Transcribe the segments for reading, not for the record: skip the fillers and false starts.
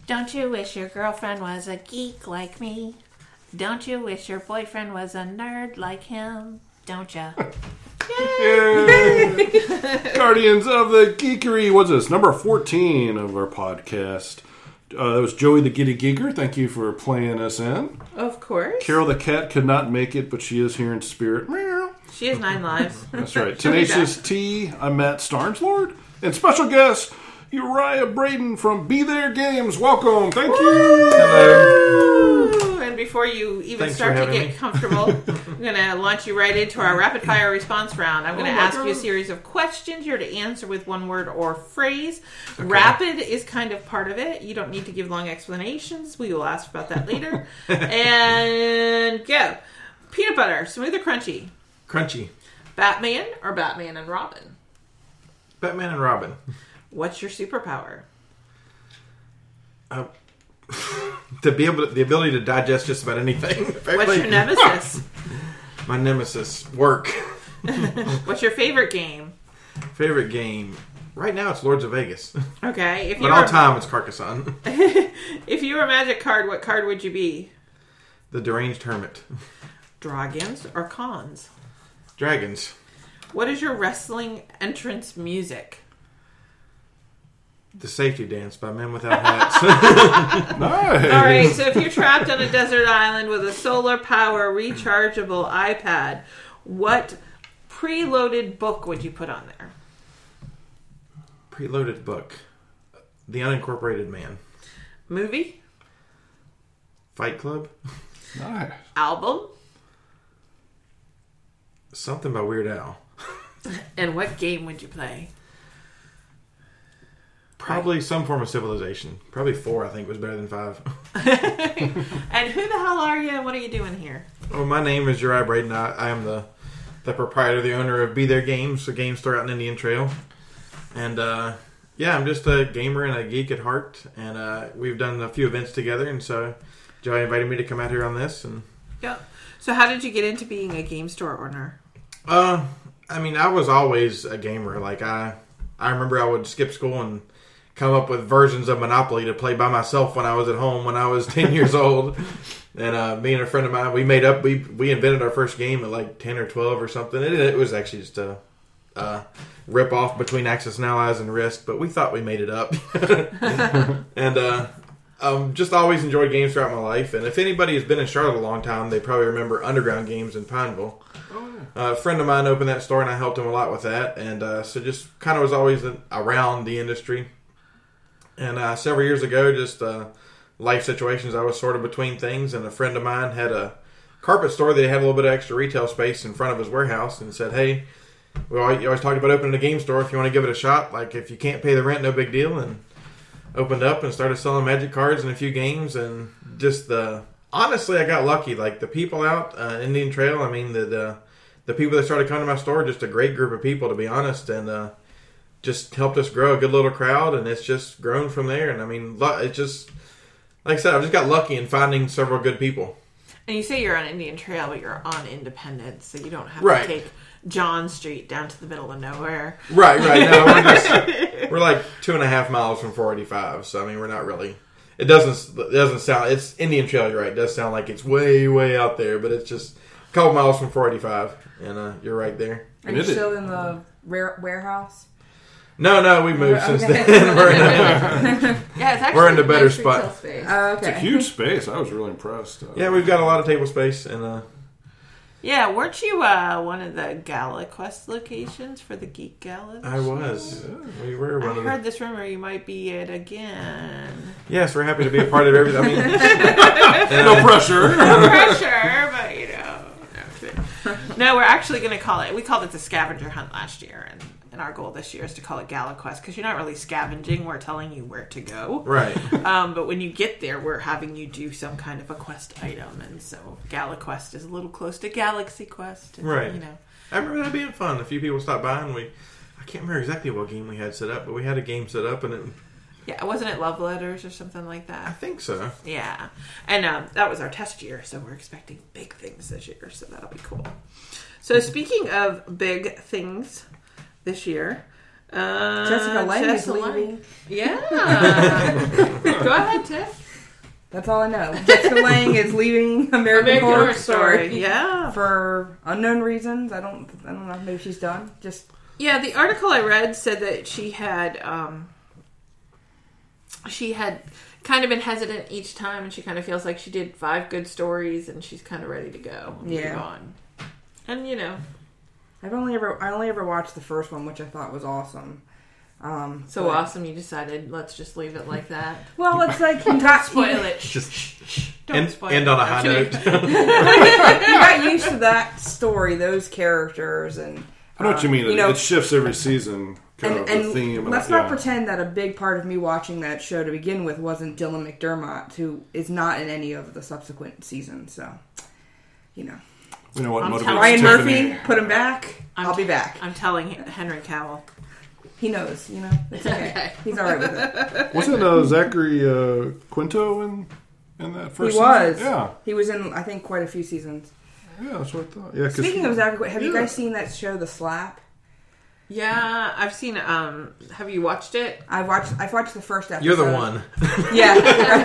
Don't you wish your girlfriend was a geek like me? Don't you wish your boyfriend was a nerd like him? Don't ya? Yay! Guardians of the Geekery. What's this? Number 14 of our podcast. That was Joey the Giddy Geeker. Thank you for playing us in. Of course. Carol the cat could not make it, but she is here in spirit. Meow. She has 9 lives. That's right. Tenacious T. I'm Matt Starnslord. And special guest, Uriah Braden from Be There Games. Welcome. Thank you. Hello. And before you even start to get me. comfortable, I'm going to launch you right into our rapid fire response round. I'm going to ask you a series of questions. You're to answer with one word or phrase. Okay. Rapid is kind of part of it. You don't need to give long explanations. We will ask about that later. And go. Peanut butter, smooth or crunchy? Crunchy. Batman or Batman and Robin? Batman and Robin. What's your superpower? The ability to digest just about anything. What's your nemesis? My nemesis. Work. What's your favorite game? Favorite game? Right now it's Lords of Vegas. Okay. But all time it's Carcassonne. If you were a magic card, what card would you be? The Deranged Hermit. Dragons or cons? Dragons. What is your wrestling entrance music? The Safety Dance by Men Without Hats. Nice. All right, so if you're trapped on a desert island with a solar power rechargeable iPad, what preloaded book would you put on there? Preloaded book. The Unincorporated Man. Movie? Fight Club. Nice. Album? Something by Weird Al. And what game would you play? Probably some form of Civilization. Probably 4, I think, was better than 5. And who the hell are you and what are you doing here? Well, my name is Uriah Braden. I am the proprietor, the owner of Be There Games, a game store out in Indian Trail. And, I'm just a gamer and a geek at heart. And we've done a few events together. And so Joey invited me to come out here on this. And Yeah. So how did you get into being a game store owner? I was always a gamer. Like, I remember I would skip school and come up with versions of Monopoly to play by myself when I was at home when I was 10 years old. And me and a friend of mine, we invented our first game at like 10 or 12 or something. It was actually just a rip off between Axis and Allies and Risk, but we thought we made it up. And just always enjoyed games throughout my life. And if anybody has been in Charlotte a long time, they probably remember Underground Games in Pineville. A friend of mine opened that store and I helped him a lot with that. And so just kind of was always around the industry. And several years ago, just life situations, I was sort of between things. And a friend of mine had a carpet store that had a little bit of extra retail space in front of his warehouse and said, hey, you always talked about opening a game store. If you want to give it a shot, like if you can't pay the rent, no big deal. And opened up and started selling Magic cards and a few games. And just honestly, I got lucky. Like the people out Indian Trail, I mean, the people that started coming to my store, just a great group of people, to be honest. And just helped us grow a good little crowd, and it's just grown from there. And I mean, it's just, like I said, I just got lucky in finding several good people. And you say you're on Indian Trail, but you're on Independence, so you don't have to take John Street down to the middle of nowhere. Right. No, we're like 2.5 miles from 485, so I mean, we're not really. It doesn't sound. It's Indian Trail, you're right. It does sound like it's way, way out there, but it's just a couple miles from 485, and you're right there. Are you still in the warehouse? No, we moved since then. We're in a better spot. It's a huge space. I was really impressed. Yeah, we've got a lot of table space. And yeah, weren't you one of the Gala Quest locations for the Geek Gala? I was. Yeah, we were one of them. I heard this rumor you might be it again. Yes, we're happy to be a part of everything. I mean, no pressure. No pressure, but you know. No, we're actually going to call it. We called it the scavenger hunt last year, and our goal this year is to call it Gala Quest, because you're not really scavenging, we're telling you where to go. Right. But when you get there, we're having you do some kind of a quest item, and so Gala Quest is a little close to Galaxy Quest. And, right. You know. I remember that being fun. A few people stopped by, and I can't remember exactly what game we had set up, but we had a game set up, and it... Yeah, wasn't it Love Letters or something like that? I think so. Yeah. And that was our test year, so we're expecting big things this year, so that'll be cool. So speaking of big things this year, Jessica Lange is leaving. Yeah. Go ahead, Tiff. That's all I know. Jessica Lange is leaving American Horror Story. Yeah. For unknown reasons. I don't know. Maybe she's done. Yeah, the article I read said that she had kind of been hesitant each time, and she kind of feels like she did 5 good stories, and she's kind of ready to go. Yeah. Move on. And I only ever watched the first one, which I thought was awesome. Awesome you decided let's just leave it like that. Well, it's like Don't spoil it. Don't spoil it. End on a high note. You got used to that story, those characters, and I know what you mean. It shifts every season, kind of the theme. Let's not pretend that a big part of me watching that show to begin with wasn't Dylan McDermott, who is not in any of the subsequent seasons. So, You know what motivates Ryan Tiffany? Murphy, put him back. I'll be back. I'm telling Henry Cavill. He knows, it's okay. He's all right with it. Wasn't Zachary Quinto in that first season? He was. Yeah. He was in, I think, quite a few seasons. Yeah, that's what I thought. Yeah, Speaking of Zachary Quinto, have you guys seen that show, The Slap? Yeah, I've seen. Have you watched it? I've watched the first episode. You're the one. Yeah.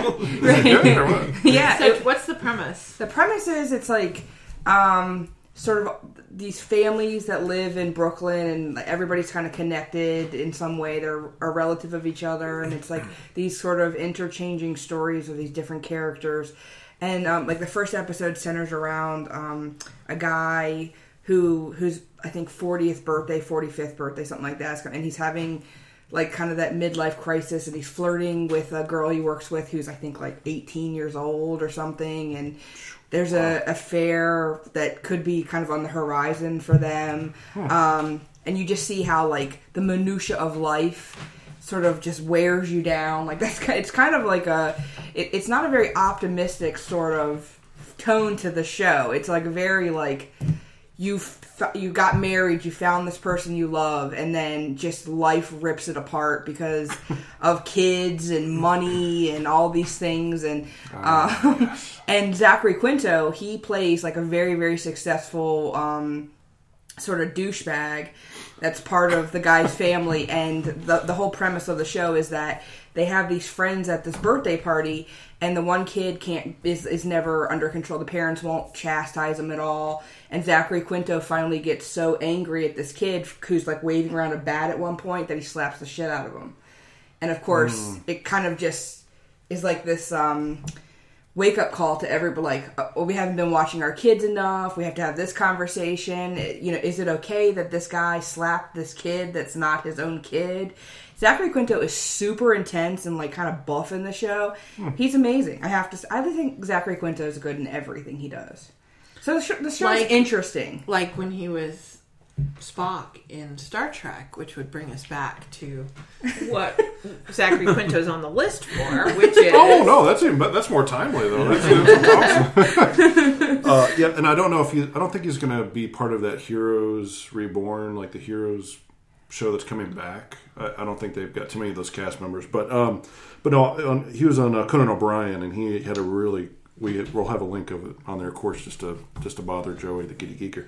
Right. Yeah. So what's the premise? The premise is it's like sort of these families that live in Brooklyn, and everybody's kind of connected in some way. They're a relative of each other, and it's like these sort of interchanging stories of these different characters. And like the first episode centers around a guy who's I think 45th birthday, something like that, and he's having like kind of that midlife crisis, and he's flirting with a girl he works with who's I think like 18 years old or something, and there's a affair that could be kind of on the horizon for them. And you just see how like the minutia of life sort of just wears you down. Like it's kind of like it's not a very optimistic sort of tone to the show. It's like a very like you got married, you found this person you love, and then just life rips it apart because of kids and money and all these things. And and Zachary Quinto, he plays like a very, very successful sort of douchebag that's part of the guy's family. And the whole premise of the show is that they have these friends at this birthday party, and the one kid is never under control. The parents won't chastise him at all. And Zachary Quinto finally gets so angry at this kid who's like waving around a bat at one point that he slaps the shit out of him. And of course, it kind of just is like this wake-up call to everybody, like, we haven't been watching our kids enough, we have to have this conversation, is it okay that this guy slapped this kid that's not his own kid? Zachary Quinto is super intense and like kind of buff in the show. He's amazing. I think Zachary Quinto is good in everything he does. So the show's interesting. Like when he was Spock in Star Trek, which would bring us back to what Zachary Quinto's on the list for, which is that's more timely though. That's awesome. Yeah, and I don't think he's going to be part of that Heroes Reborn, like the Heroes show that's coming back. I don't think they've got too many of those cast members, but no, he was on Conan O'Brien, and he had a really. We'll have a link of it on there, of course, just to bother Joey, the Giddy Geeker.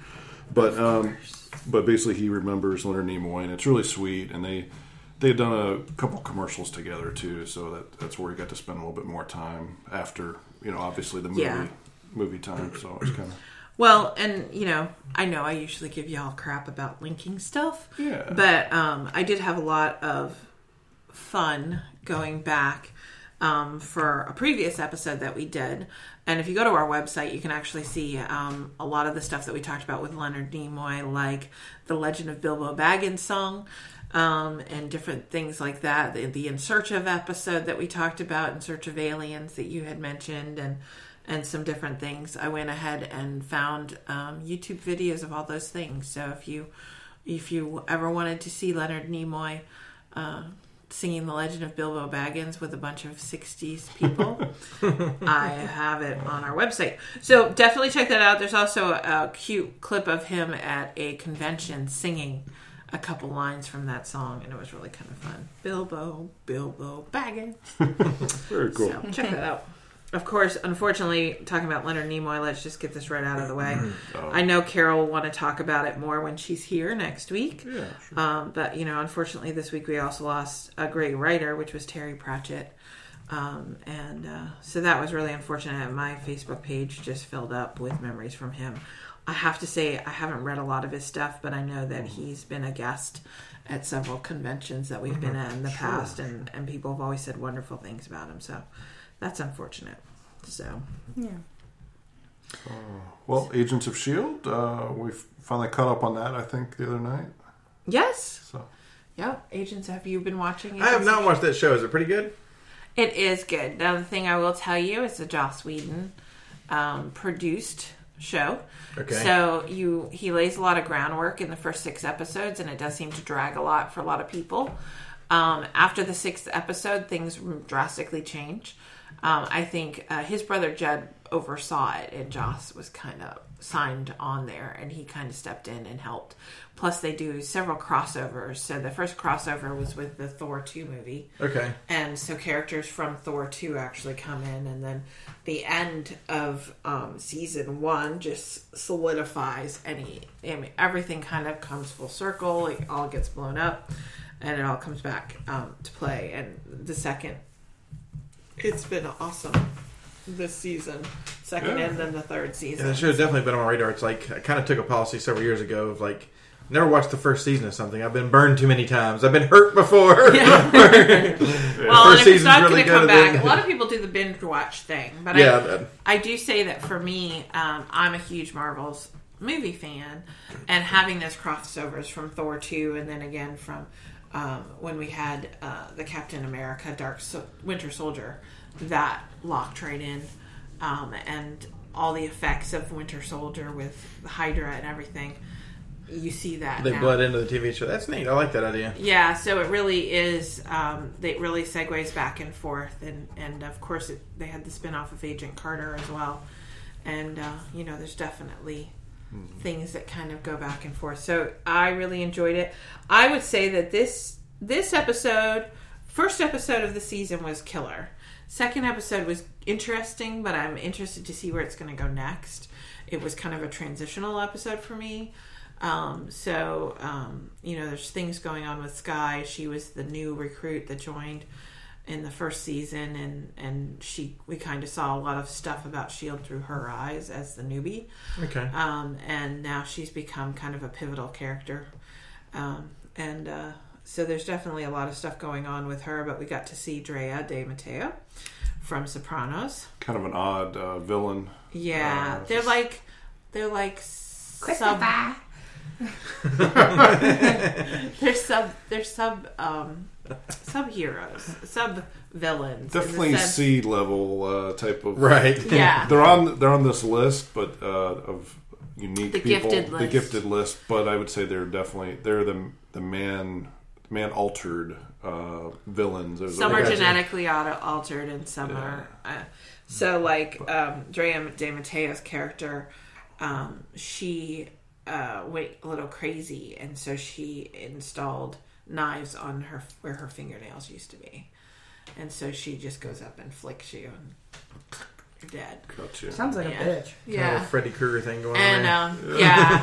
But basically, he remembers Leonard Nimoy, and it's really sweet. And they've done a couple commercials together too, so that's where he got to spend a little bit more time after, obviously the movie time. So it's kind of. Well, and I know I usually give y'all crap about linking stuff. Yeah. But I did have a lot of fun going back. For a previous episode that we did. And if you go to our website, you can actually see a lot of the stuff that we talked about with Leonard Nimoy, like the Legend of Bilbo Baggins song, and different things like that. The In Search of episode that we talked about, In Search of Aliens, that you had mentioned, and some different things. I went ahead and found YouTube videos of all those things. So if you ever wanted to see Leonard Nimoy singing The Legend of Bilbo Baggins with a bunch of 60s people, I have it on our website. So definitely check that out. There's also a cute clip of him at a convention singing a couple lines from that song, and it was really kind of fun. Bilbo Baggins. Very cool. So check that out. of course, unfortunately, talking about Leonard Nimoy, let's just get this right out of the way. I know Carol will want to talk about it more when she's here next week. Yeah, sure. But, unfortunately, this week we also lost a great writer, which was Terry Pratchett. So that was really unfortunate. My Facebook page just filled up with memories from him. I have to say, I haven't read a lot of his stuff, but I know that he's been a guest at several conventions that we've been at in the past, and people have always said wonderful things about him. So that's unfortunate. So Yeah. Well, Agents of S.H.I.E.L.D., we finally caught up on that, I think, the other night. yes, So yep. Agents, have you been watching? I have not watched that show. Is it pretty good? It is good. Now, the thing I will tell you is the Joss Whedon produced show. Okay. So he lays a lot of groundwork in the first 6 episodes, and it does seem to drag a lot for a lot of people. After the 6th episode, things drastically change. I think his brother Judd oversaw it, and Joss was kind of signed on there, and he kind of stepped in and helped. Plus, they do several crossovers. So the first crossover was with the Thor 2 movie. Okay. And so characters from Thor 2 actually come in, and then the end of season 1 just solidifies everything kind of comes full circle. It all gets blown up, and it all comes back to play. And the second, it's been awesome this season. Second and then the third season. Yeah, the show's definitely been on my radar. It's like, I kind of took a policy several years ago of like, never watched the first season of something. I've been burned too many times. I've been hurt before. Yeah. Well, and if it's not really going to come good, back, then- a lot of people do the binge watch thing. But Yeah. I do say that for me, I'm a huge Marvel's movie fan, and having those crossovers from Thor 2 and then again from when we had the Captain America Winter Soldier, that locked right in, and all the effects of Winter Soldier with Hydra and everything. You see that They now. bled into the TV show. That's neat. I like that idea. Yeah, so it really is. It really segues back and forth, and of course they had the spinoff of Agent Carter as well, and there's definitely things that kind of go back and forth. So I really enjoyed it. I would say that this episode, first episode of the season, was killer. Second episode was interesting, but I'm interested to see where it's going to go next. It was kind of a transitional episode for me. There's things going on with Skye. She was the new recruit that joined in the first season, and we kind of saw a lot of stuff about S.H.I.E.L.D. through her eyes as the newbie. Okay. And now she's become kind of a pivotal character. So there's definitely a lot of stuff going on with her, but we got to see Drea De Matteo from Sopranos. kind of an odd villain. Yeah, they're like Christopher. they're sub heroes, sub villains. Definitely C level type of. Right. Yeah. They're on this list, but of unique The people. gifted The list. gifted list, but I would say they're the man altered villains. Some are Gotcha. genetically altered, and some are. Drea De Matteo's character, she went a little crazy, and so she installed knives on where her fingernails used to be, and so she just goes up and flicks you, and you're dead. Gotcha. Sounds like Yeah. a bitch. Kind of Yeah. a Freddy Krueger thing going And on there.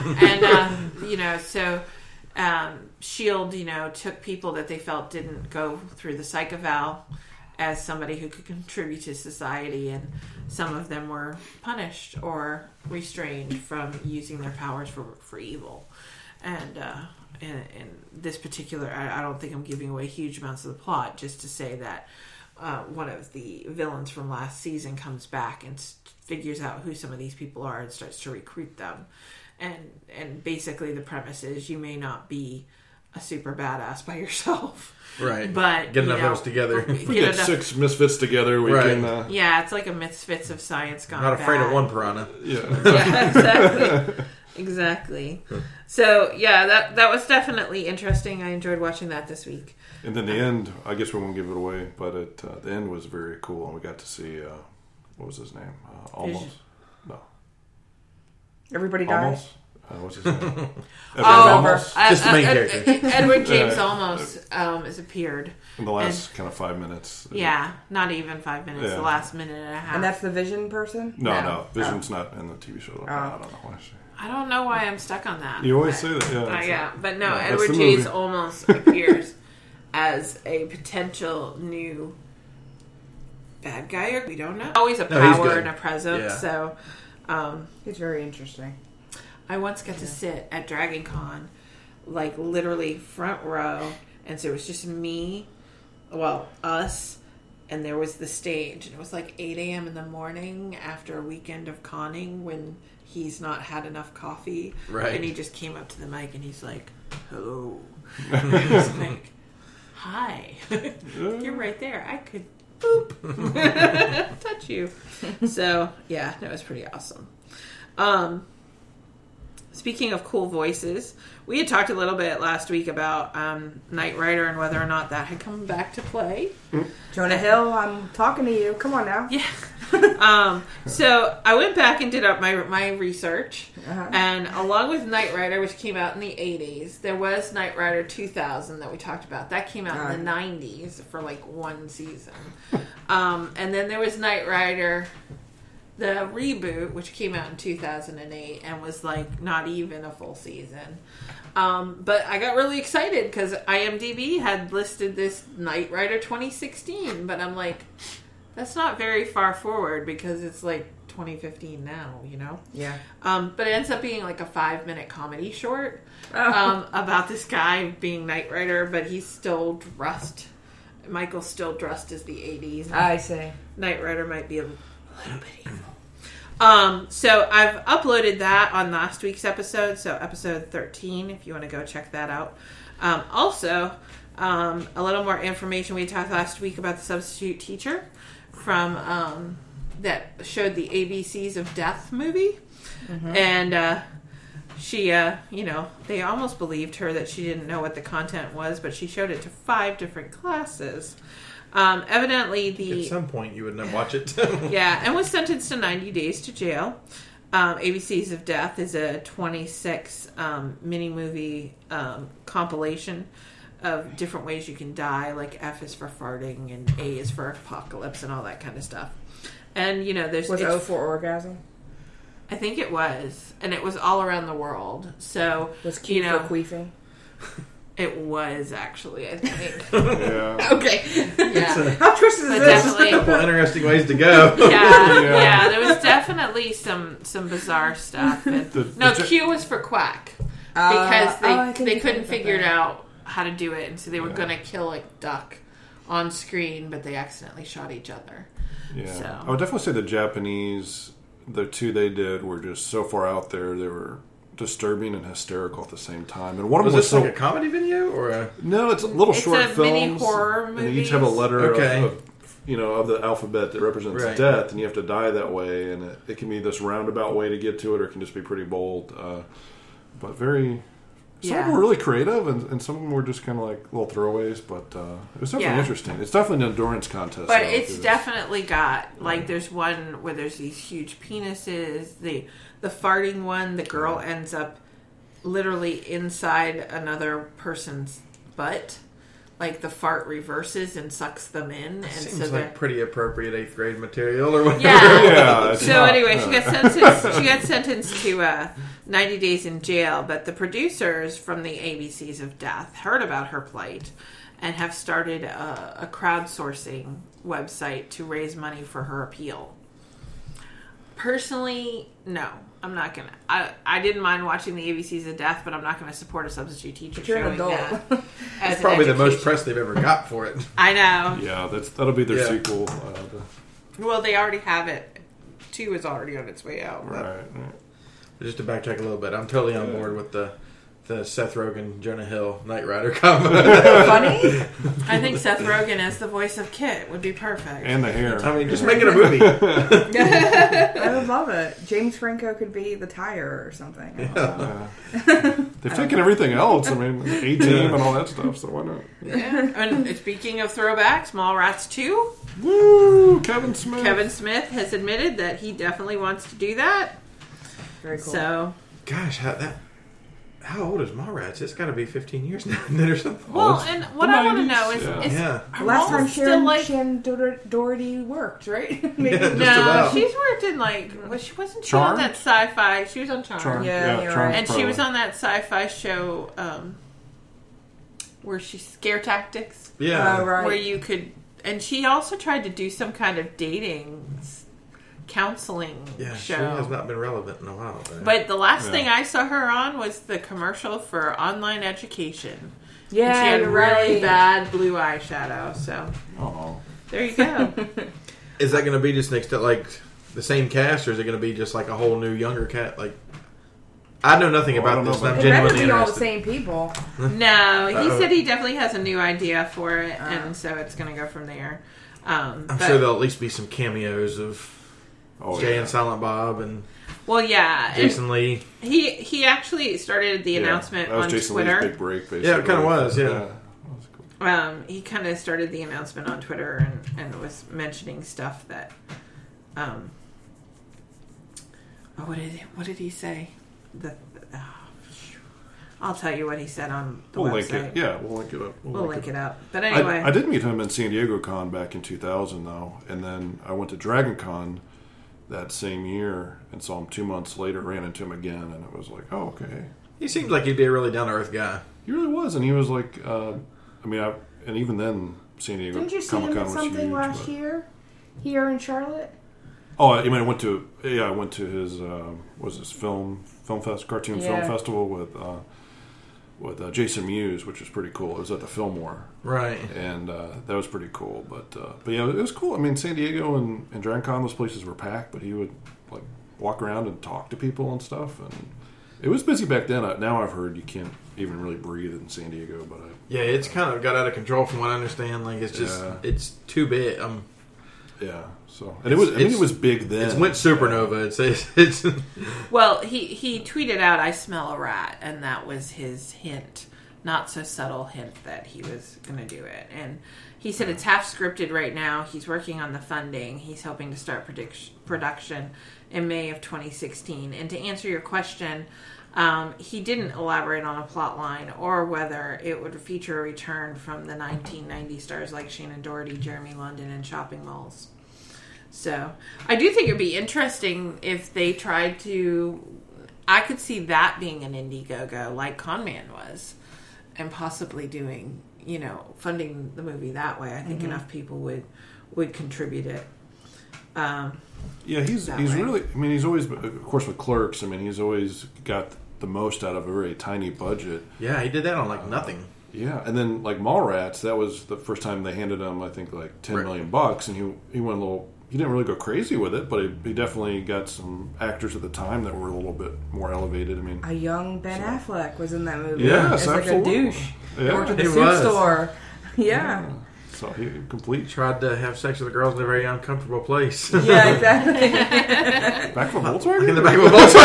S.H.I.E.L.D., took people that they felt didn't go through the psych eval as somebody who could contribute to society, and some of them were punished or restrained from using their powers for evil. And in this particular, I don't think I'm giving away huge amounts of the plot, just to say that one of the villains from last season comes back and figures out who some of these people are and starts to recruit them. And basically the premise is you may not be a super badass by yourself. Right. But Get enough of us together. If we get 6 misfits together, we Right. can. Yeah, it's like a misfits of science gone Not afraid bad. of one piranha. Yeah. Yeah, exactly. Exactly. So yeah, that was definitely interesting. I enjoyed watching that this week. And then the end, I guess we won't give it away, but the end was very cool, and we got to see what was his name? Almost. No. Everybody dies. Almost. What's his name? Just the main character. Edward James Olmos has appeared. In the last kind of 5 minutes. Yeah, not even 5 minutes. Yeah. The last minute and a half. And that's the Vision person? No. Vision's not in the TV show. I don't know why. I don't know why I'm stuck on that. You always say that, yeah. But no, that's Edward the James movie. Olmos appears as a potential new bad guy, or we don't know. Always a he's power good. and a presence, so... It's very interesting. I once got to sit at Dragon Con, like literally front row, and so it was just me, us, and there was the stage, and it was like 8 a.m. in the morning after a weekend of conning when he's not had enough coffee, right? And he just came up to the mic and he's like, "Hello," and I was like, "Hi, you're right there. I could boop touch you." So yeah, that was pretty awesome. Speaking of cool voices, we had talked a little bit last week about Knight Rider and whether or not that had come back to play. Jonah Hill, I'm talking to you. Come on now. Yeah. So I went back and did up my research, and along with Knight Rider, which came out in the 80s, there was Knight Rider 2000 that we talked about. That came out in the 90s for like one season. And then there was Knight Rider... the reboot, which came out in 2008 and was like not even a full season. But I got really excited because IMDb had listed this Knight Rider 2016, but I'm like, that's not very far forward because it's like 2015 now, you know? Yeah. But it ends up being like a 5-minute comedy short about this guy being Knight Rider, but he's still dressed. Michael's still dressed as the 80s. I see. Knight Rider might be a little bit evil. So I've uploaded that on last week's episode, so episode 13, if you want to go check that out. Also, a little more information. We talked last week about the substitute teacher from that showed the ABCs of Death movie. And she, they almost believed her that she didn't know what the content was, but she showed it to 5 different classes. Evidently, at some point you would watch it. Yeah, and was sentenced to 90 days to jail. ABCs of Death is a 26 mini-movie compilation of different ways you can die, like F is for farting and A is for apocalypse and all that kind of stuff. And, there's... Was O for orgasm? I think it was. And it was all around the world. So, was Q for queefing? It was, actually, I think. Yeah. Okay. Yeah. How twisted is this? Definitely. A couple interesting ways to go. Yeah, there was definitely some bizarre stuff. And, Q was for quack. Because they couldn't figure it out how to do it. And so they were going to kill a duck on screen, but they accidentally shot each other. Yeah. So. I would definitely say the Japanese, the 2 they did were just so far out there. They were disturbing and hysterical at the same time. And one of them was like a comedy video or a... No, it's little short films. Mini horror movies. And they each have a letter of the alphabet that represents death, and you have to die that way. And it can be this roundabout way to get to it, or it can just be pretty bold. But very... Some of them were really creative, and some of them were just kind of like little throwaways, but it was definitely interesting. It's definitely an endurance contest. But it's definitely got, like, there's one where there's these huge penises. The farting one, the girl ends up literally inside another person's butt. Like, the fart reverses and sucks them in. And seems so like pretty appropriate 8th grade material or whatever. Yeah. So anyway, she got sentenced to 90 days in jail. But the producers from the ABCs of Death heard about her plight and have started a crowdsourcing website to raise money for her appeal. Personally, no. I'm not going to. I didn't mind watching the ABCs of Death, but I'm not going to support a substitute teacher showing that. It's probably the most press they've ever got for it. I know. Yeah, that'll be their sequel. Well, they already have it. 2 is already on its way out. Right. Just to backtrack a little bit, I'm totally on board with the Seth Rogen, Jonah Hill, Knight Rider combo. Funny? I think Seth Rogen as the voice of Kit would be perfect. And the hair. I mean, just make it a movie. I would love it. James Franco could be the tire or something. They've taken everything else. I mean, A-Team and all that stuff, so why not? Yeah. And speaking of throwbacks, Mallrats 2. Woo! Kevin Smith. Kevin Smith has admitted that he definitely wants to do that. Very cool. So... Gosh, how old is Mallrats? It's got to be 15 years now or something. Well, and what I want to know is Yeah. her Last role time still like... Sharon Doherty worked, right? Maybe. Yeah. Just No, about. she's worked in like... She wasn't she Charmed? on that sci-fi... She was on Charmed. Charmed. Yeah, you're Charmed right. And she probably. was on that sci-fi show where she's Scare Tactics. Yeah. Right. Where you could... And she also tried to do some kind of dating counseling Yeah, show. she has not been relevant in a while. But the last Yeah. thing I saw her on was the commercial for online education. Yeah, And she had you're really right. bad blue eyeshadow. So Oh. there you go. Is that going to be just next to like the same cast, or is it going to be just like a whole new younger cat? Like, I know nothing Oh, I about don't know this. about And I'm It better genuinely be all the interested. same people. No, he Uh-oh. said he definitely has a new idea for it, and so it's going to go from there. I'm But- sure there'll at least be some cameos of Oh, Jay yeah. and Silent Bob and Well, yeah, and Jason Lee. he actually started the Yeah. announcement That was on Jason Lee's Twitter. big break, basically. Yeah, it kinda was, yeah. That was cool. He kind of started the announcement on Twitter and was mentioning stuff that. What did he say? I'll tell you what he said on the We'll website. link it. Yeah, we'll link it up. We'll link it up. But anyway, I did meet him in San Diego Con back in 2000, though, and then I went to Dragon Con that same year and saw him 2 months later. Ran into him again, and it was like, oh, okay. He seems like he'd be a really down to earth guy. He really was, and he was like, and even then, San Diego Didn't you see Comic him Con at was something huge, last but- year? Here in Charlotte? Oh, I mean, I went to his was this cartoon film Yeah. festival with Jason Mewes, which was pretty cool. It was at the Fillmore, Right. and that was pretty cool. But yeah, it was cool. I mean, San Diego and Dragon Con, those places were packed, but he would like walk around and talk to people and stuff, and it was busy back then. Now I've heard you can't even really breathe in San Diego, but Yeah, it's kind of got out of control from what I understand. Like, it's just, Yeah. it's too big. yeah. So and it was. I mean, it was big then. It went supernova. It's well, he tweeted out, "I smell a rat," and that was his hint, not so subtle hint that he was going to do it. And he said it's half scripted right now. He's working on the funding. He's hoping to start production in May of 2016. And to answer your question, he didn't elaborate on a plot line or whether it would feature a return from the 1990 stars like Shannon Doherty, Jeremy London, and shopping malls. So I do think it'd be interesting if they tried to. I could see that being an Indiegogo like Con Man was, and possibly doing, funding the movie that way. I think enough people would contribute it. Yeah, he's that way. really. I mean, he's always, of course, with Clerks. I mean, he's always got the most out of a very tiny budget. yeah, he did that on like nothing. Yeah, and then like Mallrats, that was the first time they handed him, I think, like $10 million, and he went a little. He didn't really go crazy with it, but he definitely got some actors at the time that were a little bit more elevated. I mean, A young Ben Affleck was in that movie. Yes, As like absolutely. a douche. Yeah. Worked at the He suit was. store. Yeah. so he complete. Tried to have sex with the girls in a very uncomfortable place. Yeah, exactly. Back from Volkswagen? In the back of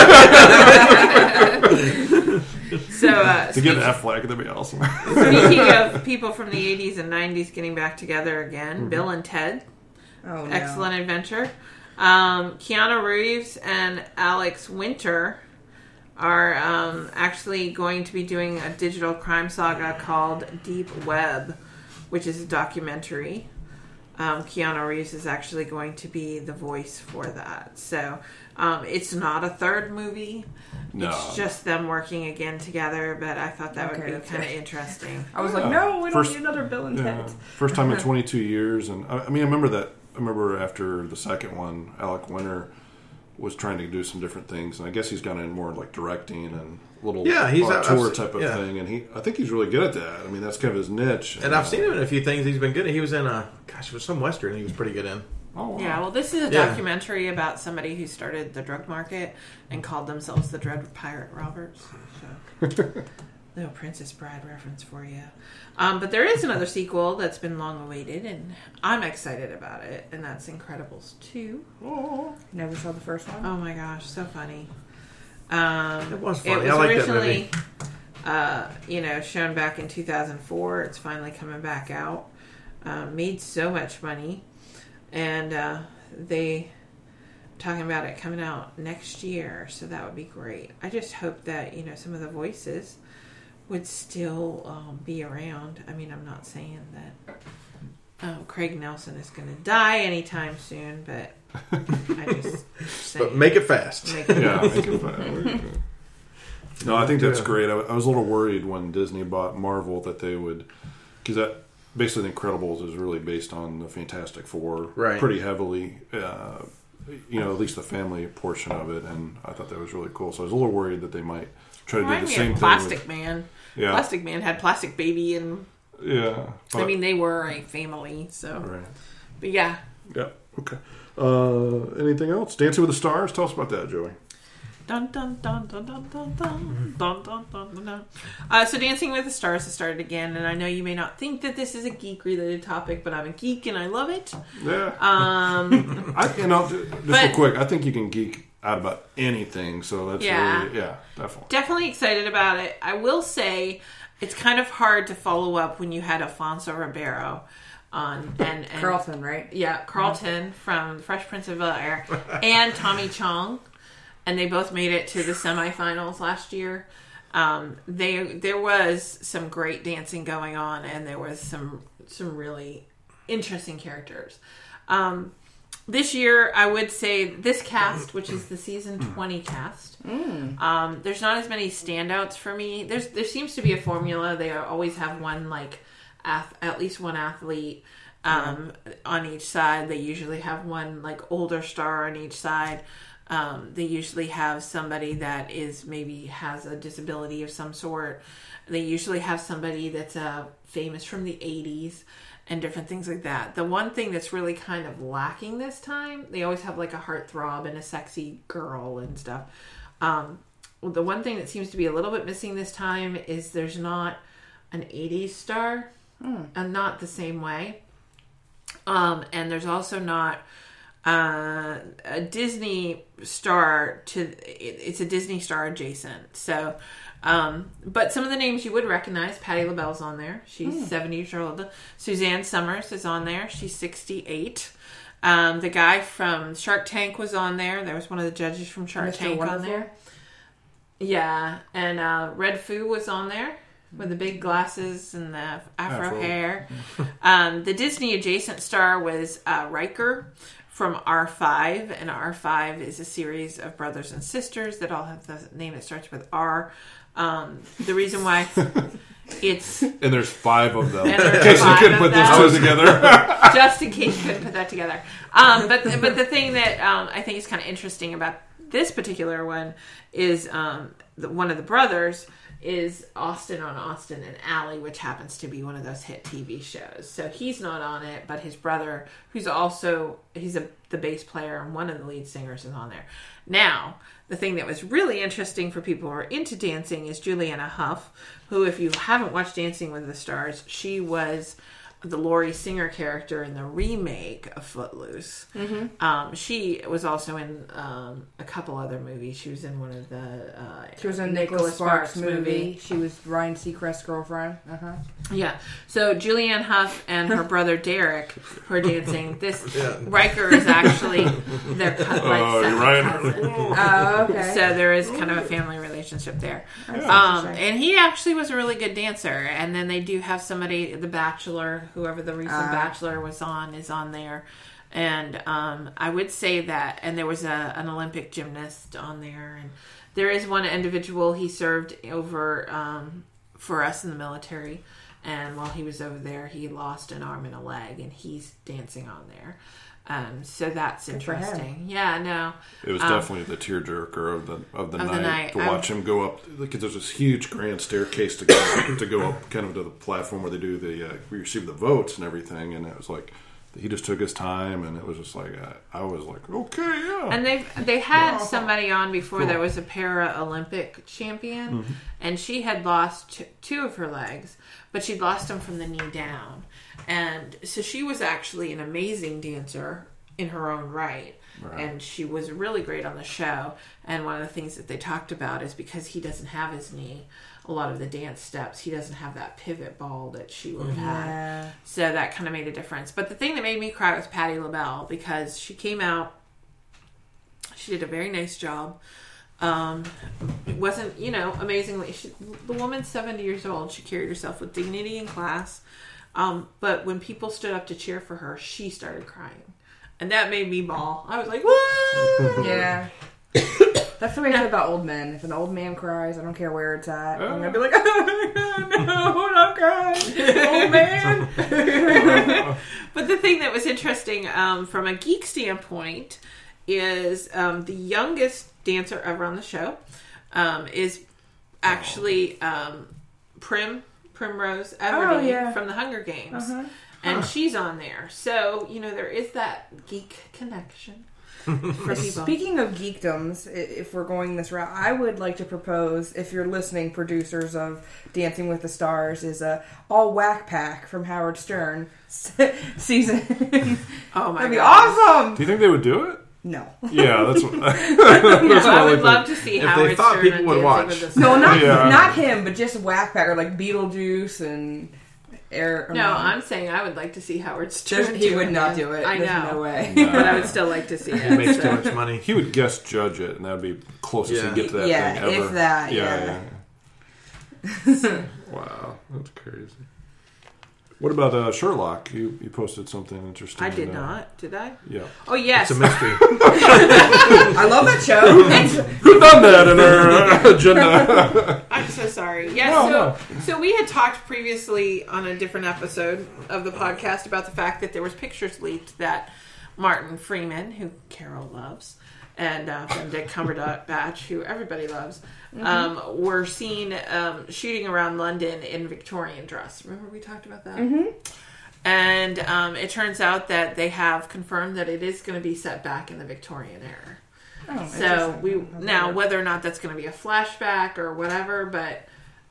a Volkswagen. So To get an Affleck, that'd be awesome. speaking of people from the 80s and 90s getting back together again, Bill and Ted. Oh, no. Excellent adventure. Keanu Reeves and Alex Winter are actually going to be doing a digital crime saga called Deep Web, which is a documentary. Keanu Reeves is actually going to be the voice for that. So it's not a third movie. No. It's just them working again together, but I thought that would Okay, be that's kind of good. interesting. I was like, no, we don't First- need another Bill and Yeah. Ted. First time in 22 years, and I mean, I remember after the second one, Alec Winter was trying to do some different things, and I guess he's gone in more like directing and little Yeah, he's tour I've- type of yeah. thing, and I think he's really good at that. I mean, that's kind of his niche. And I've seen him in a few things. He's been good. He was in it was some Western he was pretty good in. Oh, wow. Yeah, well, this is a Yeah. documentary about somebody who started the drug market and called themselves the Dread Pirate Roberts. So, little Princess Bride reference for you. But there is another sequel that's been long awaited, and I'm excited about it, and that's Incredibles 2. Never saw the first one. Oh my gosh, so funny. It was funny. It was I like that originally, movie. shown back in 2004. It's finally coming back out. Made so much money, and they talking about it coming out next year, so that would be great. I just hope that, some of the voices would still be around. I mean, I'm not saying that Craig Nelson is going to die anytime soon, but I just but make it fast. Make it fast. No, I think that's great. I was a little worried when Disney bought Marvel that they would, because that basically The Incredibles is really based on the Fantastic Four, pretty heavily. At least the family portion of it, and I thought that was really cool. So I was a little worried that they might try to do the same thing. Plastic Man. Yeah. Plastic Man had Plastic Baby, and they were a family. So, but yeah. Okay. Anything else? Dancing with the Stars. Tell us about that, Joey. Dun dun dun dun dun dun dun dun dun dun dun. So Dancing with the Stars has started again, and I know you may not think that this is a geek-related topic, but I'm a geek and I love it. Yeah. Real quick, I think you can geek out about anything, so that's really, definitely. Definitely excited about it. I will say it's kind of hard to follow up when you had Alfonso Ribeiro on and Carlton, right? Yeah, Carlton from Fresh Prince of Bel-Air and Tommy Chong. And they both made it to the semifinals last year. There was some great dancing going on, and there was some really interesting characters. This year, I would say this cast, which is the season 20 cast, there's not as many standouts for me. There seems to be a formula. They always have one at least one athlete on each side. They usually have one older star on each side. They usually have somebody that maybe has a disability of some sort. They usually have somebody that's famous from the 80s and different things like that. The one thing that's really kind of lacking this time, they always have a heartthrob and a sexy girl and stuff. The one thing that seems to be a little bit missing this time is there's not an 80s star, and not the same way. And there's also not a Disney star it's a Disney star adjacent. So, but some of the names you would recognize, Patti LaBelle's on there. She's 70 years old. Suzanne Summers is on there. She's 68. The guy from Shark Tank was on there. There was one of the judges from Shark Tank on there. Yeah. And Red Foo was on there with the big glasses and the afro hair. The Disney adjacent star was Riker from R5, and R5 is a series of brothers and sisters that all have the name that starts with R. The reason why it's... And there's 5 of them. In case you couldn't put those two together. Just in case you couldn't put that together. But the thing that I think is kind of interesting about this particular one is one of the brothers is Austin on Austin and Ally, which happens to be one of those hit TV shows. So he's not on it, but his brother, who's also, the bass player and one of the lead singers, is on there. Now, the thing that was really interesting for people who are into dancing is Juliana Hough, who, if you haven't watched Dancing with the Stars, she was the Laurie Singer character in the remake of Footloose. She was also in a couple other movies. She was in one of the she was in Nicholas Sparks movie. She was Ryan Seacrest's girlfriend. Yeah. So Julianne Hough and her brother Derek who are dancing. This Riker is actually their second cousin. Oh, okay. So there is kind of a family relationship there. And he actually was a really good dancer. And then they do have somebody, The Bachelor, whoever the recent Bachelor was on, is on there. And I would say that, and there was an Olympic gymnast on there. And there is one individual, he served over for us in the military. And while he was over there, he lost an arm and a leg, and he's dancing on there. So that's interesting. Yeah, no. It was definitely the tearjerker of the night to watch him go up, because there's this huge grand staircase to go up kind of to the platform where they do we receive the votes and everything, and it was like he just took his time, and it was just like I was like, okay, yeah. And they had somebody on before that was a para-Olympic champion, and she had lost 2 of her legs, but she'd lost them from the knee down. And so she was actually an amazing dancer in her own right. And she was really great on the show. And one of the things that they talked about is because he doesn't have his knee, a lot of the dance steps, he doesn't have that pivot ball that she would have had. So that kind of made a difference. But the thing that made me cry was Patti LaBelle, because she came out She did a very nice job. It wasn't, amazingly. The woman's 70 years old. She carried herself with dignity and class. But when people stood up to cheer for her, she started crying. And that made me bawl. I was like, whoa! Yeah. That's the way I feel about old men. If an old man cries, I don't care where it's at. I'm going to be like, oh, no, don't cry. Old man. But the thing that was interesting from a geek standpoint is the youngest dancer ever on the show is actually Primrose Everdeen from the Hunger Games. And she's on there. So, there is that geek connection. Speaking of geekdoms, if we're going this route, I would like to propose, if you're listening, producers of Dancing with the Stars, is a all whack pack from Howard Stern season. Oh my god. That'd be awesome! Do you think they would do it? No. Yeah, that's what I would love to see Howard they thought Stern people on would Dancing watch. with the Stars. No, not him, but just whack pack, or like Beetlejuice and I'm saying I would like to see Howard Stern. He would not do it. I There's know. no way. But I would still like to see it. He makes too much money. He would guest judge it, and that would be closest he'd get to that thing ever. If that, yeah. Wow, that's crazy. What about Sherlock? You posted something interesting. I did not. Did I? Yeah. Oh, yes. It's a mystery. I love that show. Who done that in our agenda? I'm so sorry. Yeah, so we had talked previously on a different episode of the podcast about the fact that there was pictures leaked that Martin Freeman, who Carol loves, and Benedict Cumberbatch, who everybody loves, were seen shooting around London in Victorian dress. Remember we talked about that? Mm-hmm. And it turns out that they have confirmed that it is going to be set back in the Victorian era. Oh, so now whether or not that's going to be a flashback or whatever, but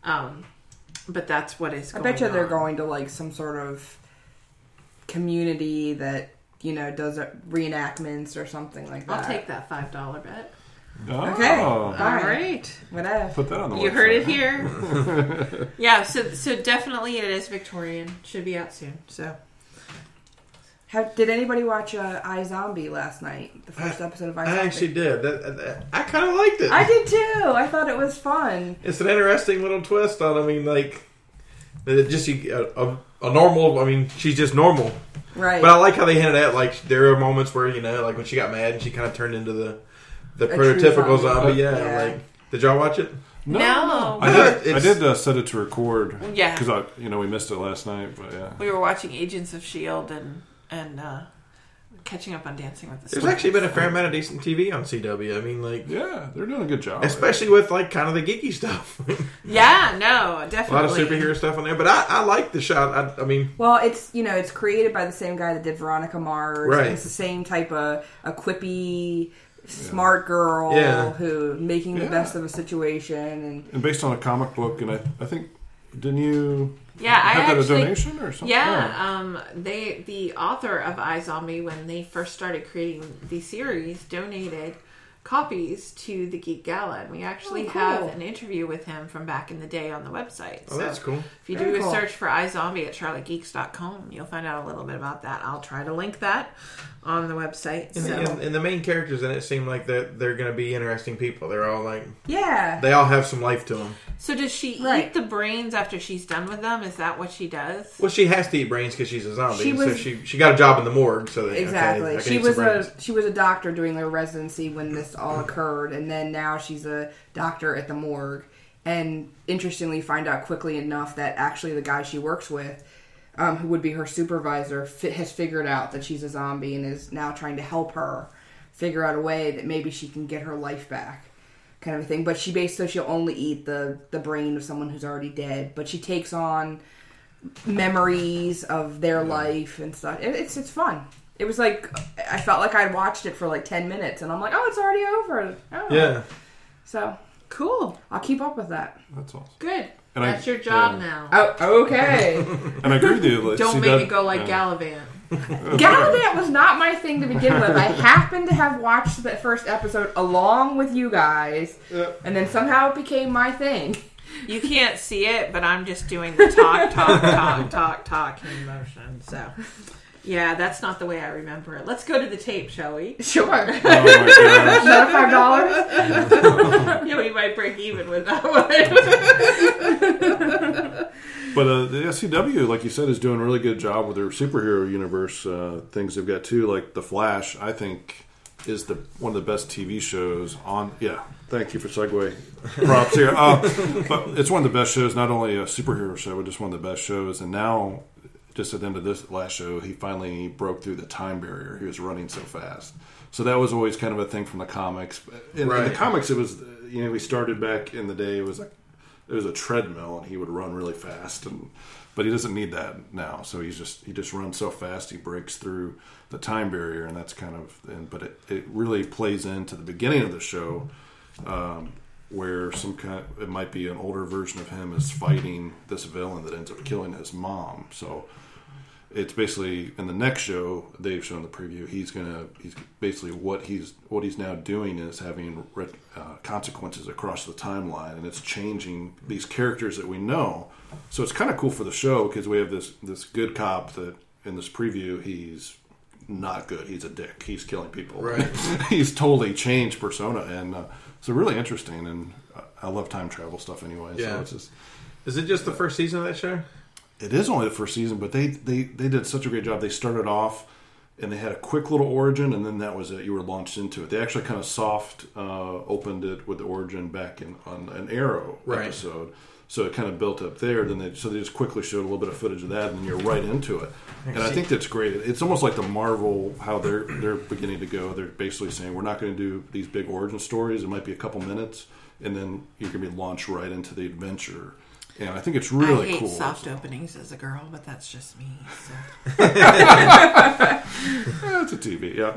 that's what is going on. I bet you they're going to like some sort of community that does reenactments or something like that. I'll take that $5 bet. Oh, Okay. All right. Whatever. Put that on the You website. heard it here. Yeah, so definitely it is Victorian. Should be out soon. So Did anybody watch iZombie last night? The first episode of iZombie? I actually did. I kind of liked it. I did too. I thought it was fun. It's an interesting little twist on. Just a normal. She's just normal. Right. But I like how they hinted at there are moments where like when she got mad and she kind of turned into the prototypical zombie. Yeah. Did y'all watch it? No. I did set it to record. Yeah. Because we missed it last night. But yeah, we were watching Agents of S.H.I.E.L.D. and catching up on Dancing with the Stars. There's actually been a fair amount of decent TV on CW. yeah, they're doing a good job. Especially with kind of the geeky stuff. Yeah, no, definitely. A lot of superhero stuff on there, but I like the shot. Well, it's it's created by the same guy that did Veronica Mars. Right. It's the same type of a quippy, smart girl who making the best of a situation, and based on a comic book, and I think didn't you? Yeah, I have actually, a donation or something. Yeah, the author of iZombie, when they first started creating the series, donated copies to the Geek Gala, and we actually have an interview with him from back in the day on the website. Oh, that's cool. If you do a search for iZombie at charlottegeeks.com, you'll find out a little bit about that. I'll try to link that on the website. And the main characters in it seem like they're going to be interesting people. They're all they all have some life to them. So does she eat the brains after she's done with them? Is that what she does? Well, she has to eat brains because she's a zombie. So she got a job in the morgue. So exactly, she was a doctor doing her residency when this all occurred, and then now she's a doctor at the morgue. And interestingly, find out quickly enough that actually the guy she works with, who would be her supervisor, has figured out that she's a zombie and is now trying to help her figure out a way that maybe she can get her life back, kind of a thing. But she'll only eat the brain of someone who's already dead. But she takes on memories of their life and stuff. It's fun. It was I felt like I'd watched it for 10 minutes, and I'm like, oh, it's already over. Oh. Yeah. So cool. I'll keep up with that. That's awesome. Good. And that's your job now. Oh, okay. And I agree with you. Don't make it go like Gallivant. Gallivant was not my thing to begin with. I happened to have watched the first episode along with you guys, and then somehow it became my thing. You can't see it, but I'm just doing the talk in motion. So Yeah, that's not the way I remember it. Let's go to the tape, shall we? Sure. Oh my gosh. Another $5? Yeah, we might break even with that one. But the SCW, like you said, is doing a really good job with their superhero universe things they've got too. Like The Flash, I think, is one of the best TV shows on. Yeah, thank you for segue props here. But it's one of the best shows, not only a superhero show, but just one of the best shows. And now, just at the end of this last show, he finally broke through the time barrier. He was running so fast. So that was always kind of a thing from the comics. In the comics, it was, we started back in the day, it was a treadmill, and he would run really fast, but he doesn't need that now. So he just runs so fast, he breaks through the time barrier, and that's kind of. But it really plays into the beginning of the show, where it might be an older version of him is fighting this villain that ends up killing his mom. So it's basically in the next show they've shown the preview. He's basically what he's now doing is having consequences across the timeline, and it's changing these characters that we know. So it's kind of cool for the show because we have this good cop that in this preview he's not good. He's a dick. He's killing people. Right. He's totally changed persona, and so really interesting. And I love time travel stuff anyway. Yeah. So it's just. Is it just the first season of that show? It is only the first season, but they did such a great job. They started off, and they had a quick little origin, and then that was it. You were launched into it. They actually kind of soft opened it with the origin back on an Arrow episode. So it kind of built up there. Then they just quickly showed a little bit of footage of that, and then you're right into it. And I think that's great. It's almost like the Marvel, how they're beginning to go. They're basically saying, we're not going to do these big origin stories. It might be a couple minutes, and then you can be launched right into the adventure. And I think it's really cool. I hate soft openings as a girl, but that's just me. So. It's a TV, yeah.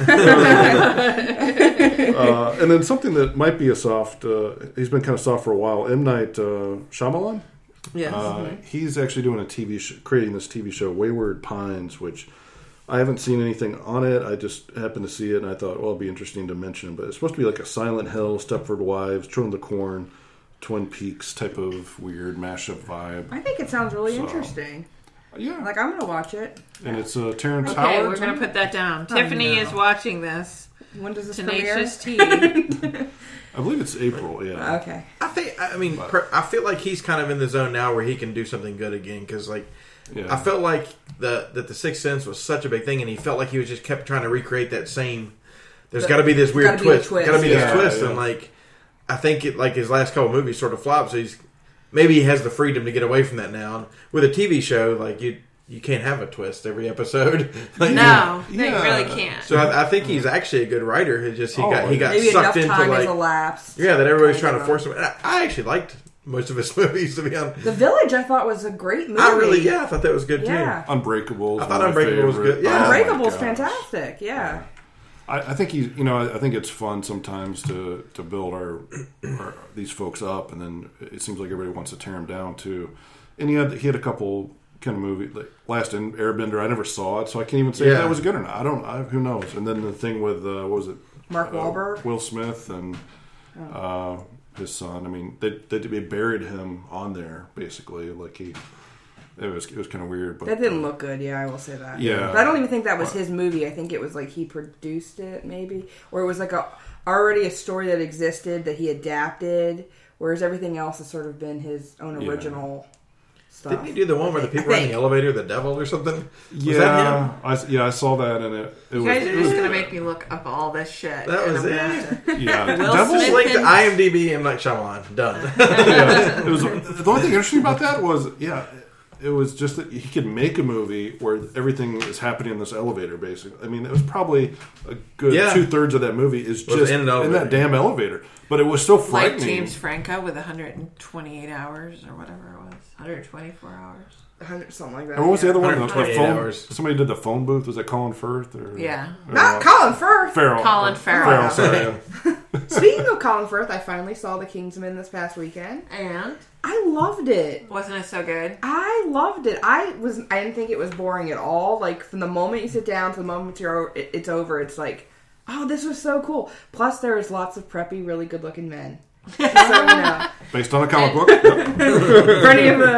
And then something that might be a soft, he's been kind of soft for a while, M. Night Shyamalan. Yes. He's actually doing creating this TV show, Wayward Pines, which I haven't seen anything on it. I just happened to see it, and I thought, well, it'd be interesting to mention. But it's supposed to be like a Silent Hill, Stepford Wives, Children of the Corn, Twin Peaks type of weird mashup vibe. I think it sounds really interesting. Yeah. Like, I'm going to watch it. And it's Terrence Okay, Howard. we're going to put that down. Tiffany is watching this. When does this Tenacious premiere? Tea. I believe it's April, yeah. Okay. I feel like he's kind of in the zone now where he can do something good again, because I felt like that the Sixth Sense was such a big thing, and he felt like he was just kept trying to recreate that same. There's got to be this weird twist. Got to be this twist, and I think his last couple movies sort of flopped. So maybe he has the freedom to get away from that now. And with a TV show, you can't have a twist every episode. No, you really can't. So I think he's actually a good writer. He got maybe sucked into time has elapsed. that everybody's trying to force him. And I actually liked most of his movies, to be honest. The Village, I thought, was a great movie. I thought that was good too. Unbreakable. I thought Unbreakable was good. Yeah. Unbreakable's fantastic. Yeah. I think I think it's fun sometimes to build our these folks up, and then it seems like everybody wants to tear them down too. And he had a couple kind of movies, like Last Airbender. I never saw it, so I can't even say if that was good or not. Who knows? And then the thing with what was it? Mark Wahlberg, Will Smith, and his son. I mean, they buried him on there basically. It was kind of weird, but that didn't look good. Yeah, I will say that. Yeah, but I don't even think that was his movie. I think it was like he produced it, maybe, or it was like already a story that existed that he adapted. Whereas everything else has sort of been his own original stuff. Didn't he do the one where the people are in the elevator, the devil or something? Was that him? I saw that, and it you guys are just going to make me look up all this shit. That was it. Yeah, Will Smith linked to IMDb and Shyamalan. Done. It was the only thing interesting about that was it was just that he could make a movie where everything is happening in this elevator, basically. I mean, it was probably a good 2/3 of that movie is just in that damn elevator. But it was so frightening. Like James Franco with 128 hours or whatever it was. 124 hours. 100, something like that. And what was the other one? The 128 phone, hours. Somebody did the phone booth. Was that Colin Firth? Not Colin Firth. Colin Farrell. Sorry. Speaking of Colin Firth, I finally saw The Kingsman this past weekend. And? I loved it. Wasn't it so good? I loved it. I didn't think it was boring at all. Like, from the moment you sit down to the moment it's over, it's like, oh, this was so cool. Plus, there was lots of preppy, really good-looking men. So, Based on a comic book. For any of the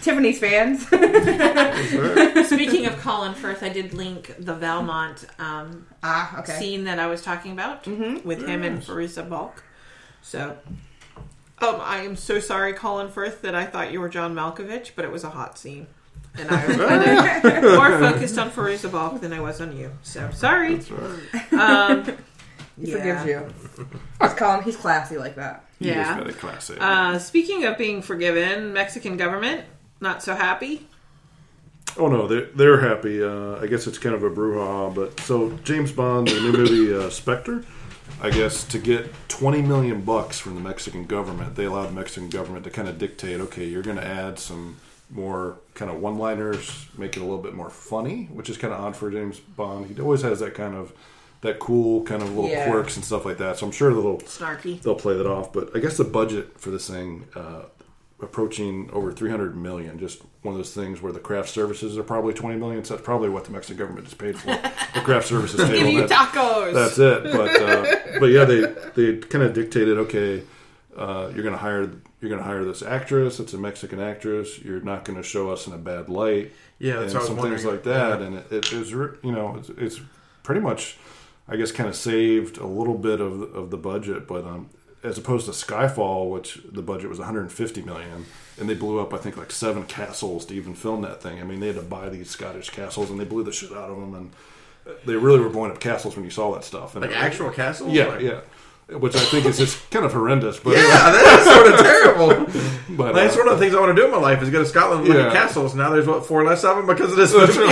Tiffany's fans. Speaking of Colin Firth, I did link the Valmont scene that I was talking about with him and Farisa Balk. So, I am so sorry, Colin Firth, that I thought you were John Malkovich, but it was a hot scene. And I was kind of more focused on Farisa Balk than I was on you. So, sorry. That's right. He forgives you. He's classy like that. He is very classy. Speaking of being forgiven, Mexican government, not so happy. Oh no, they're happy. I guess it's kind of a brouhaha. But so James Bond, the new movie Spectre, I guess to get $20 million from the Mexican government, they allowed the Mexican government to kind of dictate, okay, you're going to add some more kind of one-liners, make it a little bit more funny, which is kind of odd for James Bond. He always has that cool kind of little quirks and stuff like that. So I'm sure snarky. They'll play that off. But I guess the budget for this thing approaching over $300 million. Just one of those things where the craft services are probably $20 million. So that's probably what the Mexican government is paid for. The craft services table. Give you tacos. That's it. But yeah, they kind of dictated, okay, you're going to hire this actress. It's a Mexican actress. You're not going to show us in a bad light. Yeah, that's and what some I was things like that. And it was it's pretty much, I guess, kind of saved a little bit of the budget, but as opposed to Skyfall, which the budget was $150 million, and they blew up, I think, like 7 castles to even film that thing. I mean, they had to buy these Scottish castles, and they blew the shit out of them, and they really were blowing up castles when you saw that stuff. And actual castles? Yeah. Which I think is just kind of horrendous. But that is sort of terrible. But that's one of the things I want to do in my life is go to Scotland and look at castles. Now there's 4 less of them because of this movie.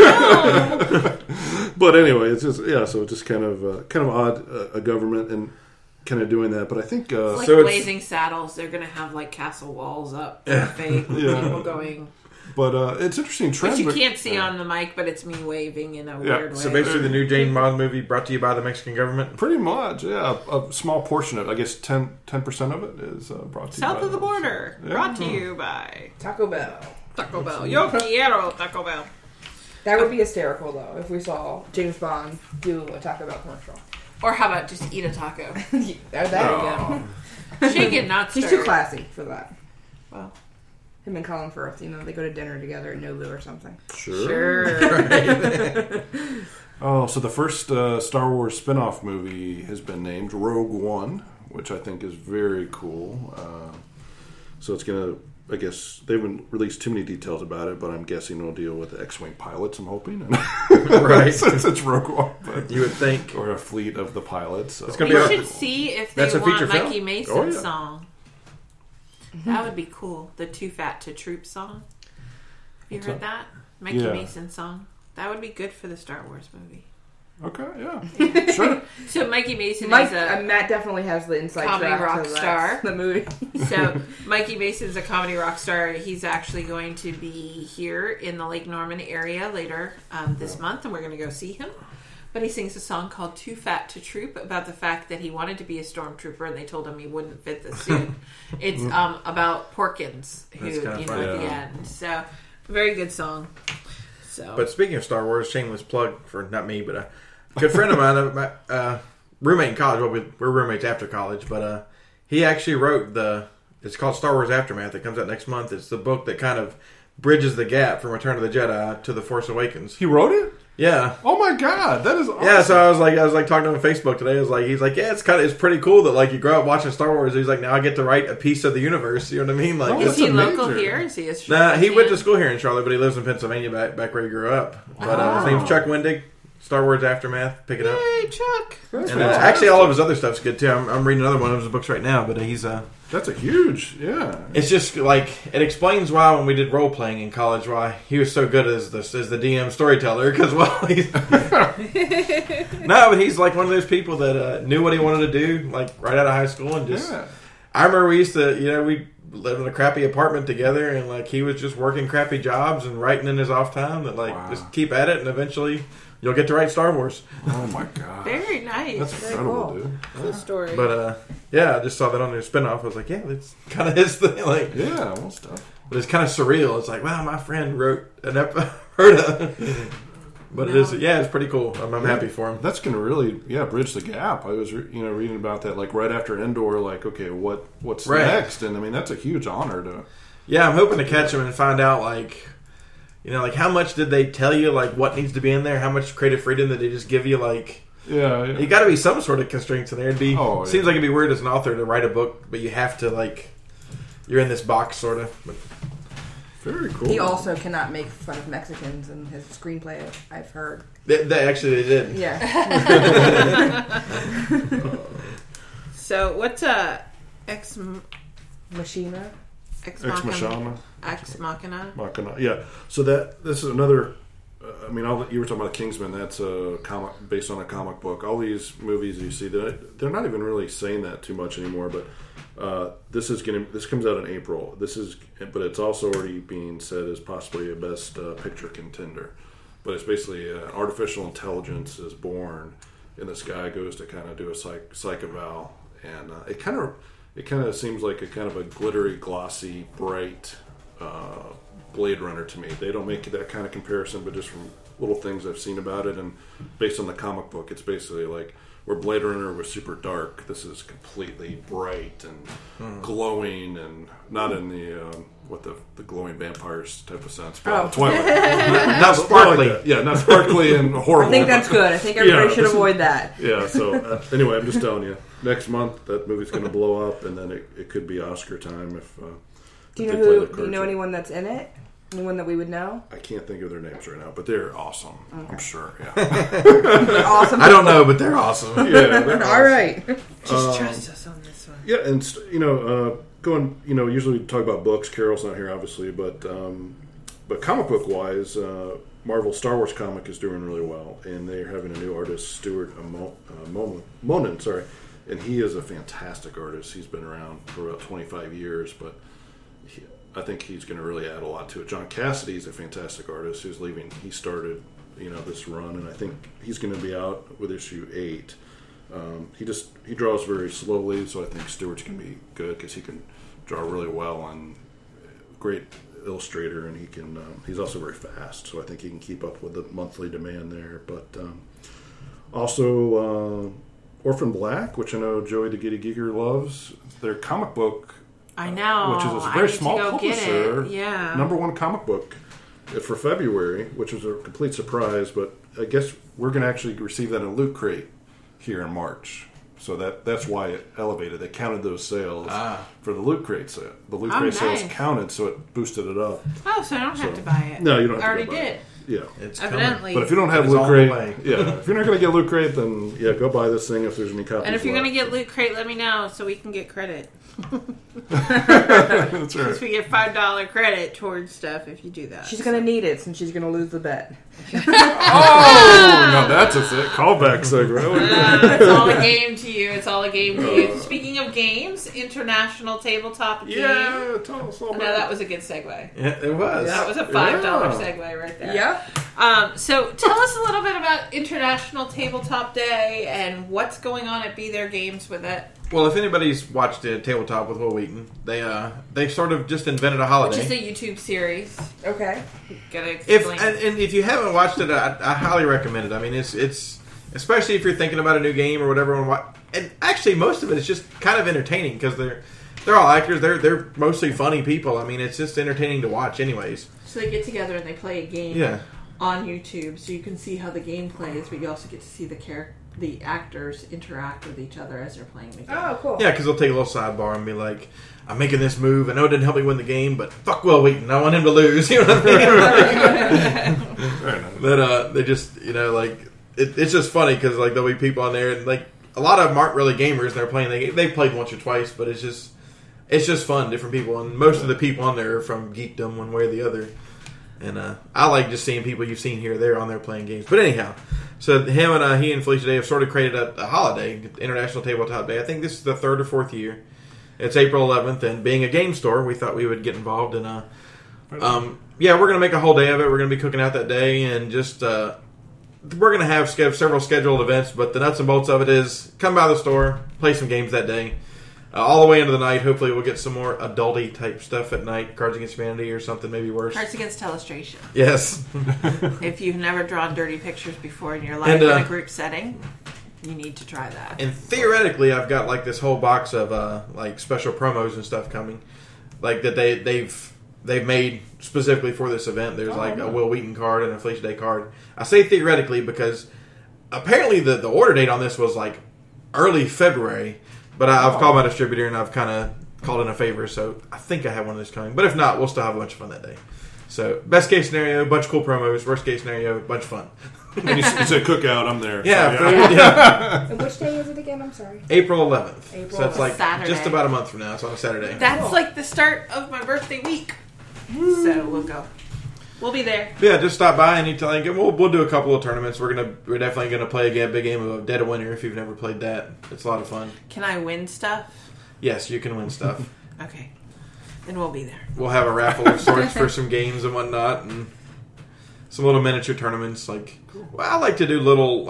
But anyway, it's just so it's just kind of odd a government and kind of doing that. But I think like Blazing Saddles, they're going to have like castle walls up, fake people going. But it's interesting trend. Which you can't see on the mic, but it's me waving in a weird way. So basically, the new James Bond movie brought to you by the Mexican government. Pretty much, yeah. A small portion of it, I guess 10% of it is brought to you. South of the border, brought to you by Taco Bell. Taco Bell. Yo quiero Taco Bell. That would be hysterical, though, if we saw James Bond do a Taco Bell commercial. Or how about just eat a taco? There you go. Shake it, not stir. He's too classy for that. Well, him and Colin Firth, they go to dinner together at Nobu or something. Sure. So the first Star Wars spin-off movie has been named Rogue One, which I think is very cool. So it's going to, I guess, they haven't released too many details about it, but I'm guessing it'll deal with the X-Wing pilots, I'm hoping. Right. Since it's Rogue One. But, you would think. Or a fleet of the pilots. So. It's we should see if they want Mikey Mason's song. That would be cool. The Too Fat to Troop song. Have you heard that? Mikey Mason's song. That would be good for the Star Wars movie. Okay, yeah. Sure. So Mikey Mason is Matt definitely has the inside comedy rock star. The movie. So Mikey Mason's a comedy rock star. He's actually going to be here in the Lake Norman area later this month, and we're going to go see him. But he sings a song called Too Fat to Troop about the fact that he wanted to be a stormtrooper and they told him he wouldn't fit the suit. It's about Porkins, who, at the end. So, very good song. So, but speaking of Star Wars, shameless plug for not me, but a good friend of mine, my roommate in college. Well, we're roommates after college, but he actually wrote it's called Star Wars Aftermath. It comes out next month. It's the book that kind of bridges the gap from Return of the Jedi to The Force Awakens. He wrote it? Yeah. Oh my god, that is awesome. Yeah, so I was like talking to him on Facebook today. He's like, yeah, it's pretty cool that like you grow up watching Star Wars. He's like, now I get to write a piece of the universe. You know what I mean? Like, is he local here? Is he a Nah, he went to school here in Charlotte, but he lives in Pennsylvania, back where he grew up. But his name's Chuck Wendig. Star Wars Aftermath. Pick it up. Yay, Chuck! And actually, all of his other stuff's good too. I'm reading another one of his books right now, but he's that's a huge, It's just like it explains why when we did role playing in college, why he was so good as the DM storyteller. Because he's no, but he's like one of those people that knew what he wanted to do, like right out of high school, and just. Yeah. I remember we used to, we lived in a crappy apartment together, and like he was just working crappy jobs and writing in his off time. That just keep at it, and eventually. You'll get to write Star Wars. Oh my god. Very nice. That's incredible, cool. dude. Cool story. But I just saw that on their spinoff. I was like, yeah, that's kind of his thing. Like, yeah, well, stuff. But it's kind of surreal. It's like, wow, my friend wrote an episode. But it is, it's pretty cool. I'm happy for him. That's going to really, bridge the gap. I was, reading about that, like right after Endor, like, okay, what's next? And I mean, that's a huge honor to. Yeah, I'm hoping to catch them and find out, like, you know, like how much did they tell you, like what needs to be in there? How much creative freedom did they just give you? Like, you got to be some sort of constraints in there. Seems like it'd be weird as an author to write a book, but you have to, like, you're in this box sort of. But very cool. He also cannot make fun of Mexicans in his screenplay. I've heard. They did. Yeah. So what's Ex Machina? Ex Machina. Yeah. So this is another. I mean, you were talking about Kingsman. That's a comic based on a comic book. All these movies you see, they're not even really saying that too much anymore. But this comes out in April. But it's also already being said as possibly a best picture contender. But it's basically artificial intelligence is born, and this guy goes to kind of do a psych eval, and it kind of seems like a kind of a glittery, glossy, bright Blade Runner to me. They don't make that kind of comparison, but just from little things I've seen about it, and based on the comic book, it's basically like where Blade Runner was super dark, this is completely bright and glowing, and not in the glowing vampires type of sense, but Twilight. Not sparkly. Like not sparkly and horrible. I think that's good. I think everybody should avoid that. Yeah, so anyway, I'm just telling you, next month that movie's going to blow up, and then it could be Oscar time if do you know anyone that's in it? Anyone that we would know? I can't think of their names right now, but they're awesome. Okay. I'm sure. Yeah. They're awesome. I don't know, but they're awesome. Yeah, they're all right. Just trust us on this one. Yeah, and going. Usually we talk about books. Carol's not here, obviously, but comic book wise, Marvel Star Wars comic is doing really well, and they're having a new artist, Stuart Monin. Sorry, and he is a fantastic artist. He's been around for about 25 years, but I think he's going to really add a lot to it. John Cassidy is a fantastic artist who's leaving. He started, this run, and I think he's going to be out with issue 8. He draws very slowly, so I think Stewart's going to be good because he can draw really well and great illustrator, and he's also very fast, so I think he can keep up with the monthly demand there. But also Orphan Black, which I know Joey the Giddy Geeker loves, their comic book. I know. Which is a very small publisher. Yeah. #1 comic book for February, which was a complete surprise. But I guess we're going to actually receive that in Loot Crate here in March. So that's why it elevated. They counted those sales for the Loot Crate sale. The Loot Crate sales counted, so it boosted it up. Oh, so I don't have to buy it. No, you don't have I already to buy did. it. Yeah. It's evidently. But if you don't have Loot Crate, if you're not going to get Loot Crate, then go buy this thing if there's any copies. And if you're going to get Loot Crate, let me know so we can get credit. That's right. Because we get $5 credit towards stuff if you do that. She's going to need it since she's going to lose the bet. No, that's a callback segment. It's all a game to you. It's all a game to you. Speaking of games, International Tabletop Game. Yeah, tell us all about that was a good segue. Yeah, it was. That was a $5 segue right there. Yeah. So tell us a little bit about International Tabletop Day and what's going on at Be There Games with it. Well, if anybody's watched Tabletop with Will Wheaton, they sort of just invented a holiday. Which is a YouTube series. Okay. Gotta explain. And if you haven't watched it, I highly recommend it. I mean, it's especially if you're thinking about a new game or whatever. And actually, most of it is just kind of entertaining because they're all actors. They're mostly funny people. I mean, it's just entertaining to watch, anyways. So they get together and they play a game on YouTube, so you can see how the game plays, but you also get to see the actors interact with each other as they're playing the game. Oh, cool. Yeah, because they'll take a little sidebar and be like, I'm making this move. I know it didn't help me win the game, but fuck Will Wheaton. I want him to lose. You know what I mean? But they just, it's just funny because there'll be people on there and a lot of them aren't really gamers and they're playing. They've played once or twice, but it's just fun, different people. And most of the people on there are from geekdom one way or the other. And I like just seeing people you've seen here or there on there playing games. But anyhow, so he and Felicia Day have sort of created a holiday, International Tabletop Day. I think this is the 3rd or 4th year. It's April 11th, and being a game store, we thought we would get involved. And we're going to make a whole day of it. We're going to be cooking out that day, and just we're going to have several scheduled events. But the nuts and bolts of it is come by the store, play some games that day. All the way into the night. Hopefully we'll get some more adulty type stuff at night. Cards Against Humanity or something maybe worse. Cards Against Illustration. Yes. If you've never drawn dirty pictures before in your life in a group setting, you need to try that. And theoretically, I've got this whole box of special promos and stuff coming. That they've made specifically for this event. There's a Will Wheaton card and a Felicia Day card. I say theoretically because apparently the order date on this was like early February, but I've called my distributor and I've kind of called in a favor, so I think I have one of those coming. But if not, we'll still have a bunch of fun that day. So best case scenario, a bunch of cool promos. Worst case scenario, a bunch of fun. And you said cookout, I'm there. Yeah, So, And which day is it again? I'm sorry. April 11th. April So it's like Saturday. just about a month from now. It's on a Saturday. That's like the start of my birthday week. So we'll go. We'll be there. Yeah, just stop by anytime. We'll do a couple of tournaments. We're definitely gonna play a big game of Dead of Winter if you've never played that. It's a lot of fun. Can I win stuff? Yes, you can win stuff. Okay. Then we'll be there. We'll have a raffle of sorts for some games and whatnot, and some little miniature tournaments. I like to do little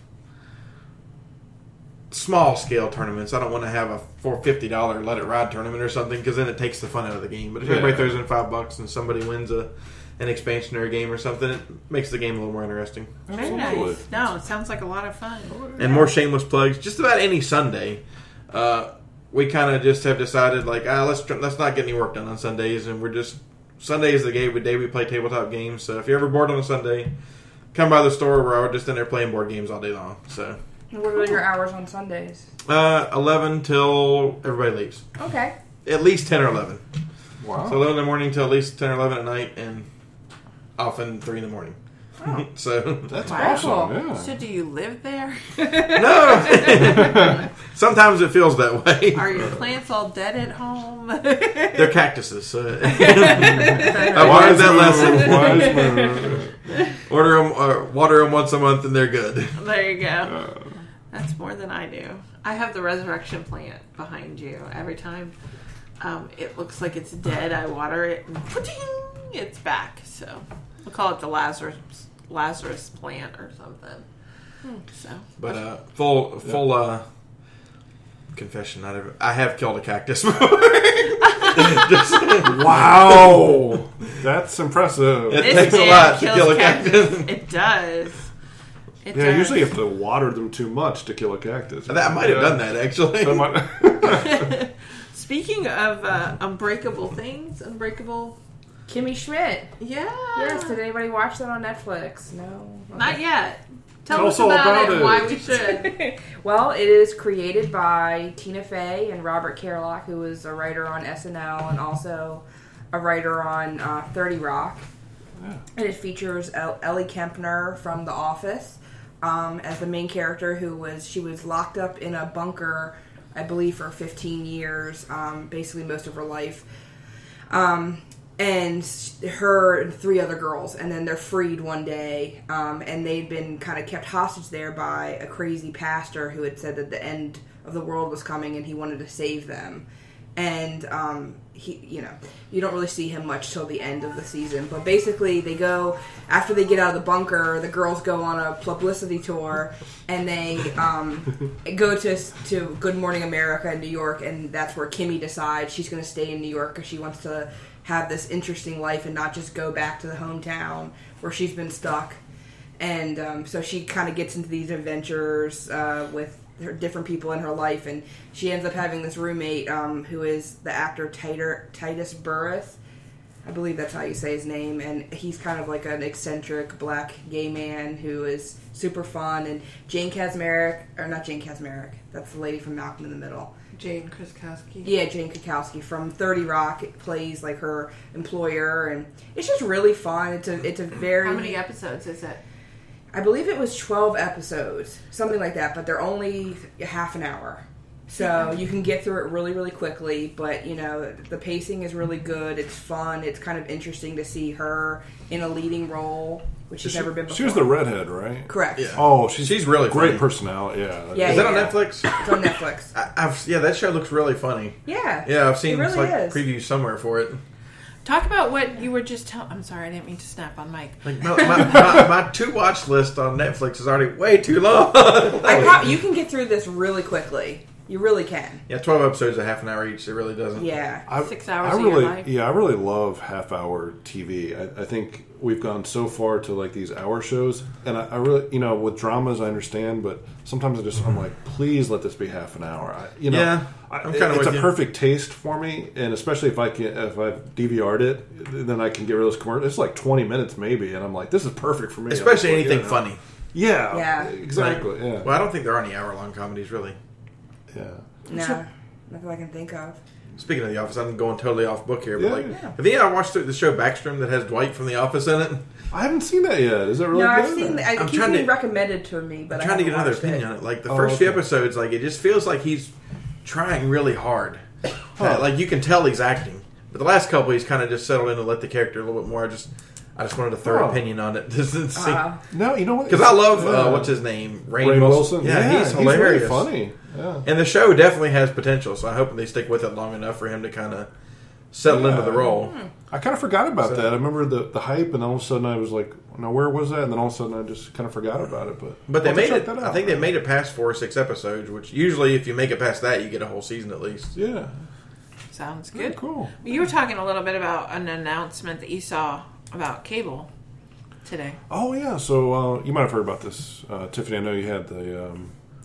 small scale tournaments. I don't want to have a $450 Let It Ride tournament or something because then it takes the fun out of the game. But if everybody throws in $5 and somebody wins an expansionary game or something, it makes the game a little more interesting. Very nice. No, it sounds like a lot of fun. And more shameless plugs. Just about any Sunday, we kind of just have decided let's not get any work done on Sundays, and Sunday is the day we play tabletop games. So if you're ever bored on a Sunday, come by the store. We're just in there playing board games all day long. So. What are your hours on Sundays? 11 till everybody leaves. Okay. At least 10 or 11. Wow. So 11 in the morning till at least 10 or 11 at night, and often 3 in the morning. Oh. So That's Wow. awesome. Yeah. So do you live there? no. Sometimes it feels that way. Are your plants all dead at home? They're cactuses. I learned that lesson. Water them once a month, and they're good. There you go. That's more than I do. I have the resurrection plant behind you. Every time it looks like it's dead, I water it, and it's back. So we'll call it the Lazarus plant or something. So, but full confession: I have killed a cactus before. Wow, that's impressive. It takes a lot to kills kill a cactus. It does. It Yeah, does. usually you have to water them too much to kill a cactus. I might have done that actually. Speaking of unbreakable things, Kimmy Schmidt. yeah. Yes, did anybody watch that on Netflix? No. Not yet. Tell Tell us us all about about it and it. why we should. Well, it is created by Tina Fey and Robert Carlock, who was a writer on SNL and also a writer on 30 Rock. Yeah. And it features Ellie Kempner from The Office as the main character, she was locked up in a bunker, I believe, for 15 years, basically most of her life. And her and 3 other girls, and then they're freed one day, and they'd been kind of kept hostage there by a crazy pastor who had said that the end of the world was coming and he wanted to save them. And you don't really see him much till the end of the season, but basically they go, after they get out of the bunker, the girls go on a publicity tour, and they go to Good Morning America in New York, and that's where Kimmy decides she's going to stay in New York because she wants to have this interesting life and not just go back to the hometown where she's been stuck. And so she kind of gets into these adventures with her different people in her life, and she ends up having this roommate who is the actor Titus Burris. I believe that's how you say his name, and he's kind of like an eccentric black gay man who is super fun. And Jane Kazmarek, that's the lady from Malcolm in the Middle. Jane Krakowski. Yeah, Jane Krakowski from 30 Rock plays like her employer, and it's just really fun. It's a very... How many episodes is it? I believe it was 12 episodes, something like that, but they're only half an hour. So you can get through it really, really quickly, but, the pacing is really good. It's fun. It's kind of interesting to see her in a leading role, which she's never been before. She was the redhead, right? Correct. Yeah. Oh, she's really great funny. personality. Yeah. Yeah. Is that on Netflix? It's on Netflix. That show looks really funny. Yeah. Yeah, I've seen It really is. previews somewhere for it. Talk about what you were just telling. I'm sorry, I didn't mean to snap on Mike. My to-watch list on Netflix is already way too long. You can get through this really quickly. You really can. Yeah, 12 episodes a half an hour each. It really doesn't. Yeah. 6 hours of your life. Yeah, I really love half-hour TV. I think we've gone so far to like these hour shows, and I really, with dramas I understand, but sometimes I'm like, please let this be half an hour. I'm kind of it's with a you. perfect taste for me, and especially if I've DVR'd it, then I can get rid of those commercials. It's like 20 minutes maybe, and I'm like, this is perfect for me. Especially anything funny. Yeah, exactly. Right. Yeah. Well, I don't think there are any hour-long comedies, really. Yeah. No, nothing I can think of. Speaking of The Office, I'm going totally off book here, but Yeah. have you ever watched the show Backstrom that has Dwight from The Office in it? I haven't seen that yet. Is that really No, good? I've seen. It keeps being recommended to me, but I'm trying to get another opinion on it. Like the first few episodes, like it just feels like he's trying really hard. Like you can tell he's acting, but the last couple he's kind of just settled in to let the character a little bit more. I just wanted a third opinion on it. No, you know what? Because I love what's his name, Rainn Wilson. Yeah, he's hilarious, really funny. Yeah. And the show definitely has potential. So I hope they stick with it long enough for him to kind of settle into the role. I kind of forgot about that. I remember the hype, and all of a sudden I was like, "No, where was that?" And then all of a sudden I just kind of forgot about it. But they I'll have to made check it. that out. I think they made it past 4 or 6 episodes, which usually if you make it past that, you get a whole season at least. Yeah. Sounds good. Yeah, cool. You were talking a little bit about an announcement that you saw about cable today. Oh yeah. So you might have heard about this, Tiffany. I know you had the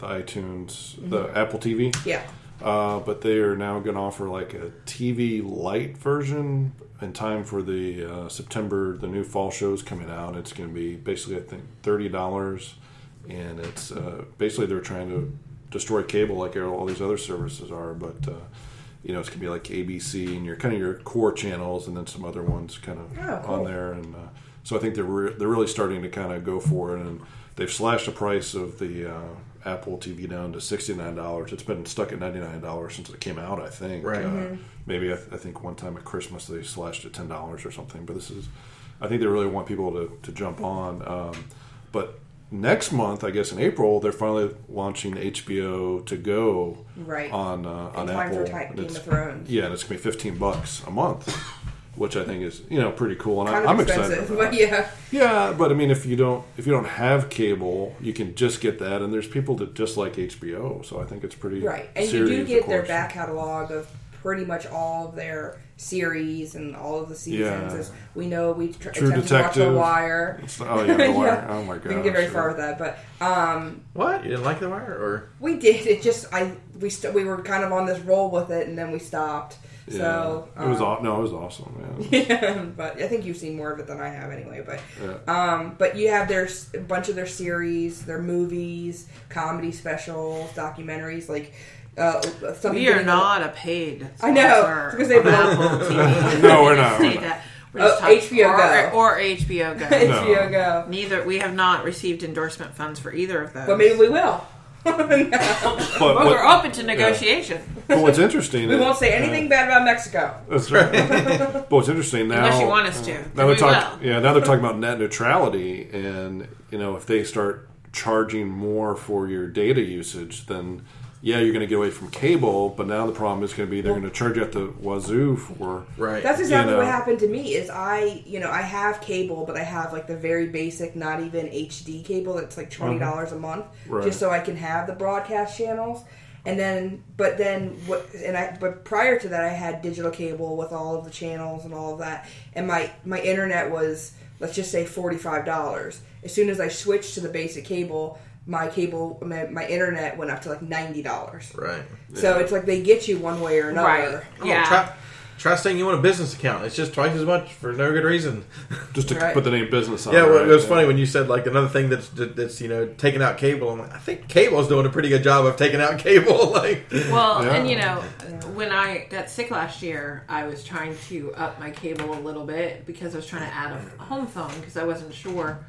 iTunes, the Apple TV. Yeah. But they are now going to offer like a TV Lite version in time for the September. The new fall shows coming out. It's going to be basically, I think, $30, and it's basically they're trying to destroy cable like all these other services are. But it's going to be like ABC and your core channels, and then some other ones kind of cool. on there. And so I think they're really starting to kind of go for it, and they've slashed the price of the Apple TV down to $69. It's been stuck at $99 since it came out, I think. Right. Maybe I think one time at Christmas they slashed it $10 or something. But I think they really want people to jump on. But next month, I guess in April, they're finally launching HBO To Go on Apple. Game of Thrones. Yeah, and it's going to be $15 a month. Which I think is pretty cool, and Kind of I'm expensive, excited. About but yeah. Yeah, but I mean, if you don't have cable, you can just get that, and there's people that just like HBO, so I think it's pretty Right, and you do get their back catalog of pretty much all of their series and all of the seasons. As we know, we attempt to watch The Wire. Oh yeah, The Wire. Oh my god, we didn't get very far with that, but what, you didn't like The Wire, or we did? It just we were kind of on this roll with it, and then we stopped. Yeah. So it was awesome, man. Yeah, but I think you've seen more of it than I have anyway. But but you have a bunch of their series, their movies, comedy specials, documentaries. Like we are not a paid sponsor. I know, because they Apple TV. No, we're not. We're just HBO Go or HBO Go. HBO Go. Neither. We have not received endorsement funds for either of those. But maybe we will. But we're open to negotiation. Yeah. But what's interesting, we won't say anything bad about Mexico. That's right. But what's interesting now, unless you want us to. Now they're talking about net neutrality, and if they start charging more for your data usage, then you're going to get away from cable. But now the problem is going to be they're going to charge you at the wazoo for right. That's exactly what happened to me. Is I have cable, but I have like the very basic, not even HD cable. That's like $20 a month, just so I can have the broadcast channels. And but prior to that, I had digital cable with all of the channels and all of that. And my internet was, let's just say, $45. As soon as I switched to the basic cable, my internet went up to like $90. Right. So it's like they get you one way or another. Right. Yeah. Try saying you want a business account. It's just twice as much for no good reason. Just to put the name business on. Yeah, well, it was funny when you said like another thing that's taking out cable. I'm like, I think cable's doing a pretty good job of taking out cable. And when I got sick last year, I was trying to up my cable a little bit because I was trying to add a home phone because I wasn't sure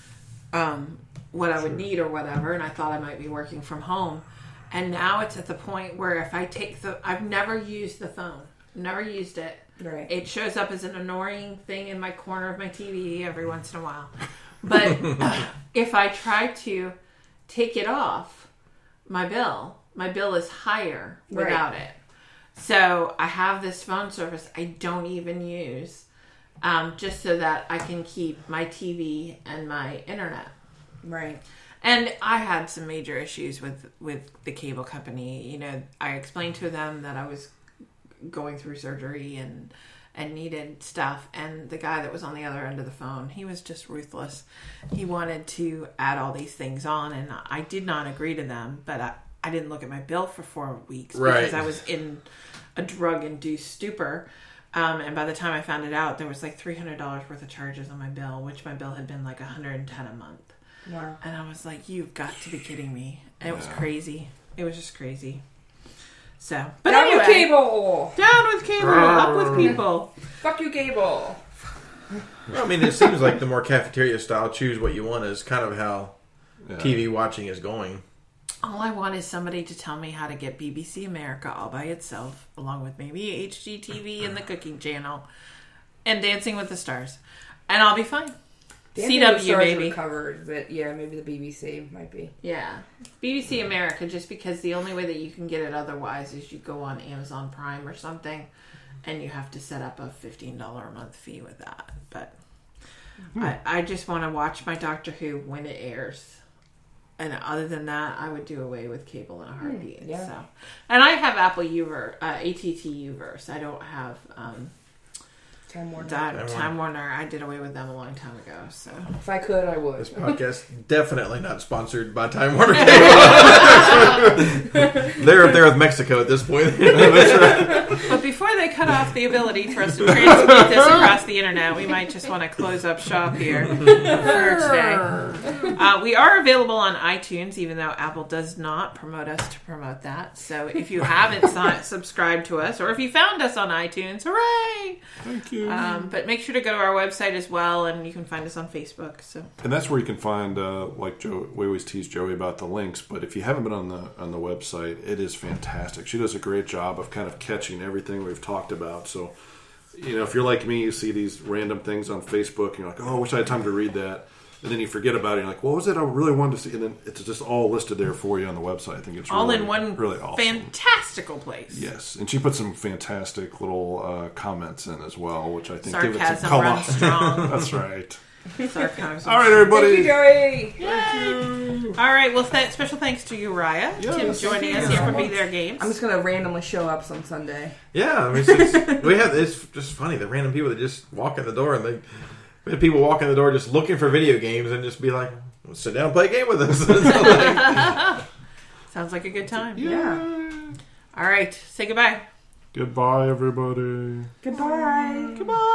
what I would need or whatever, and I thought I might be working from home. And now it's at the point where if I I've never used the phone. Never used it. Right. It shows up as an annoying thing in my corner of my TV every once in a while. But if I try to take it off my bill is higher without it. So I have this phone service I don't even use, just so that I can keep my TV and my internet. Right. And I had some major issues with the cable company. You know, I explained to them that I was going through surgery and needed stuff, and the guy that was on the other end of the phone, he was just ruthless. He wanted to add all these things on, and I did not agree to them, but I didn't look at my bill for 4 weeks because I was in a drug-induced stupor. And by the time I found it out, there was like $300 worth of charges on my bill, which my bill had been like $110 a month. Wow. And I was like, you've got to be kidding me. It was crazy. It was just crazy. So, but Down anyway, with cable! down with cable, up with people. Fuck you, cable! Well, I mean, it seems like the more cafeteria style, choose what you want is kind of how TV watching is going. All I want is somebody to tell me how to get BBC America all by itself, along with maybe HGTV and the Cooking Channel, and Dancing with the Stars, and I'll be fine. CW, baby. Covered, but yeah, maybe the BBC might be. Yeah, BBC America, just because the only way that you can get it otherwise is you go on Amazon Prime or something, and you have to set up a $15 a month fee with that. But I just want to watch my Doctor Who when it airs. And other than that, I would do away with cable in a heartbeat. Yeah. So, and I have Apple Uverse, ATT Uverse. I don't have Time Warner. Time Warner. I did away with them a long time ago. So, If I could, I would. This podcast definitely not sponsored by Time Warner Cable. They're up there with Mexico at this point. but before they cut off the ability for us to transmit this across the internet, we might just want to close up shop here for today. We are available on iTunes, even though Apple does not promote us to promote that. So if you haven't subscribed to us, or if you found us on iTunes, hooray! Thank you. But make sure to go to our website as well, and you can find us on Facebook. So, And that's where you can find, like Joe, we always tease Joey about the links, but if you haven't been on the website, it is fantastic. She does a great job of kind of catching everything we've talked about. So, you know, if you're like me, you see these random things on Facebook, and you're like, oh, I wish I had time to read that. And then you forget about it. You're like, what was it I really wanted to see? And then it's just all listed there for you on the website. I think it's all really, in one really awesome. fantastical place. Yes, and she put some fantastic little comments in as well, which I think give it some Sarcasm color. runs strong. That's right. Sarcasm. All right, everybody. Thank you, Joey! Yay! All right. Well, special thanks to Uriah, Tim, joining us here for Be There Games. I'm just gonna randomly show up some Sunday. Yeah, I mean, it's just funny, the random people that just walk in the door, and we had people walk in the door just looking for video games and just be like, well, sit down and play a game with us. Sounds like a good time. Yeah. All right. Say goodbye. Goodbye, everybody. Goodbye. Goodbye.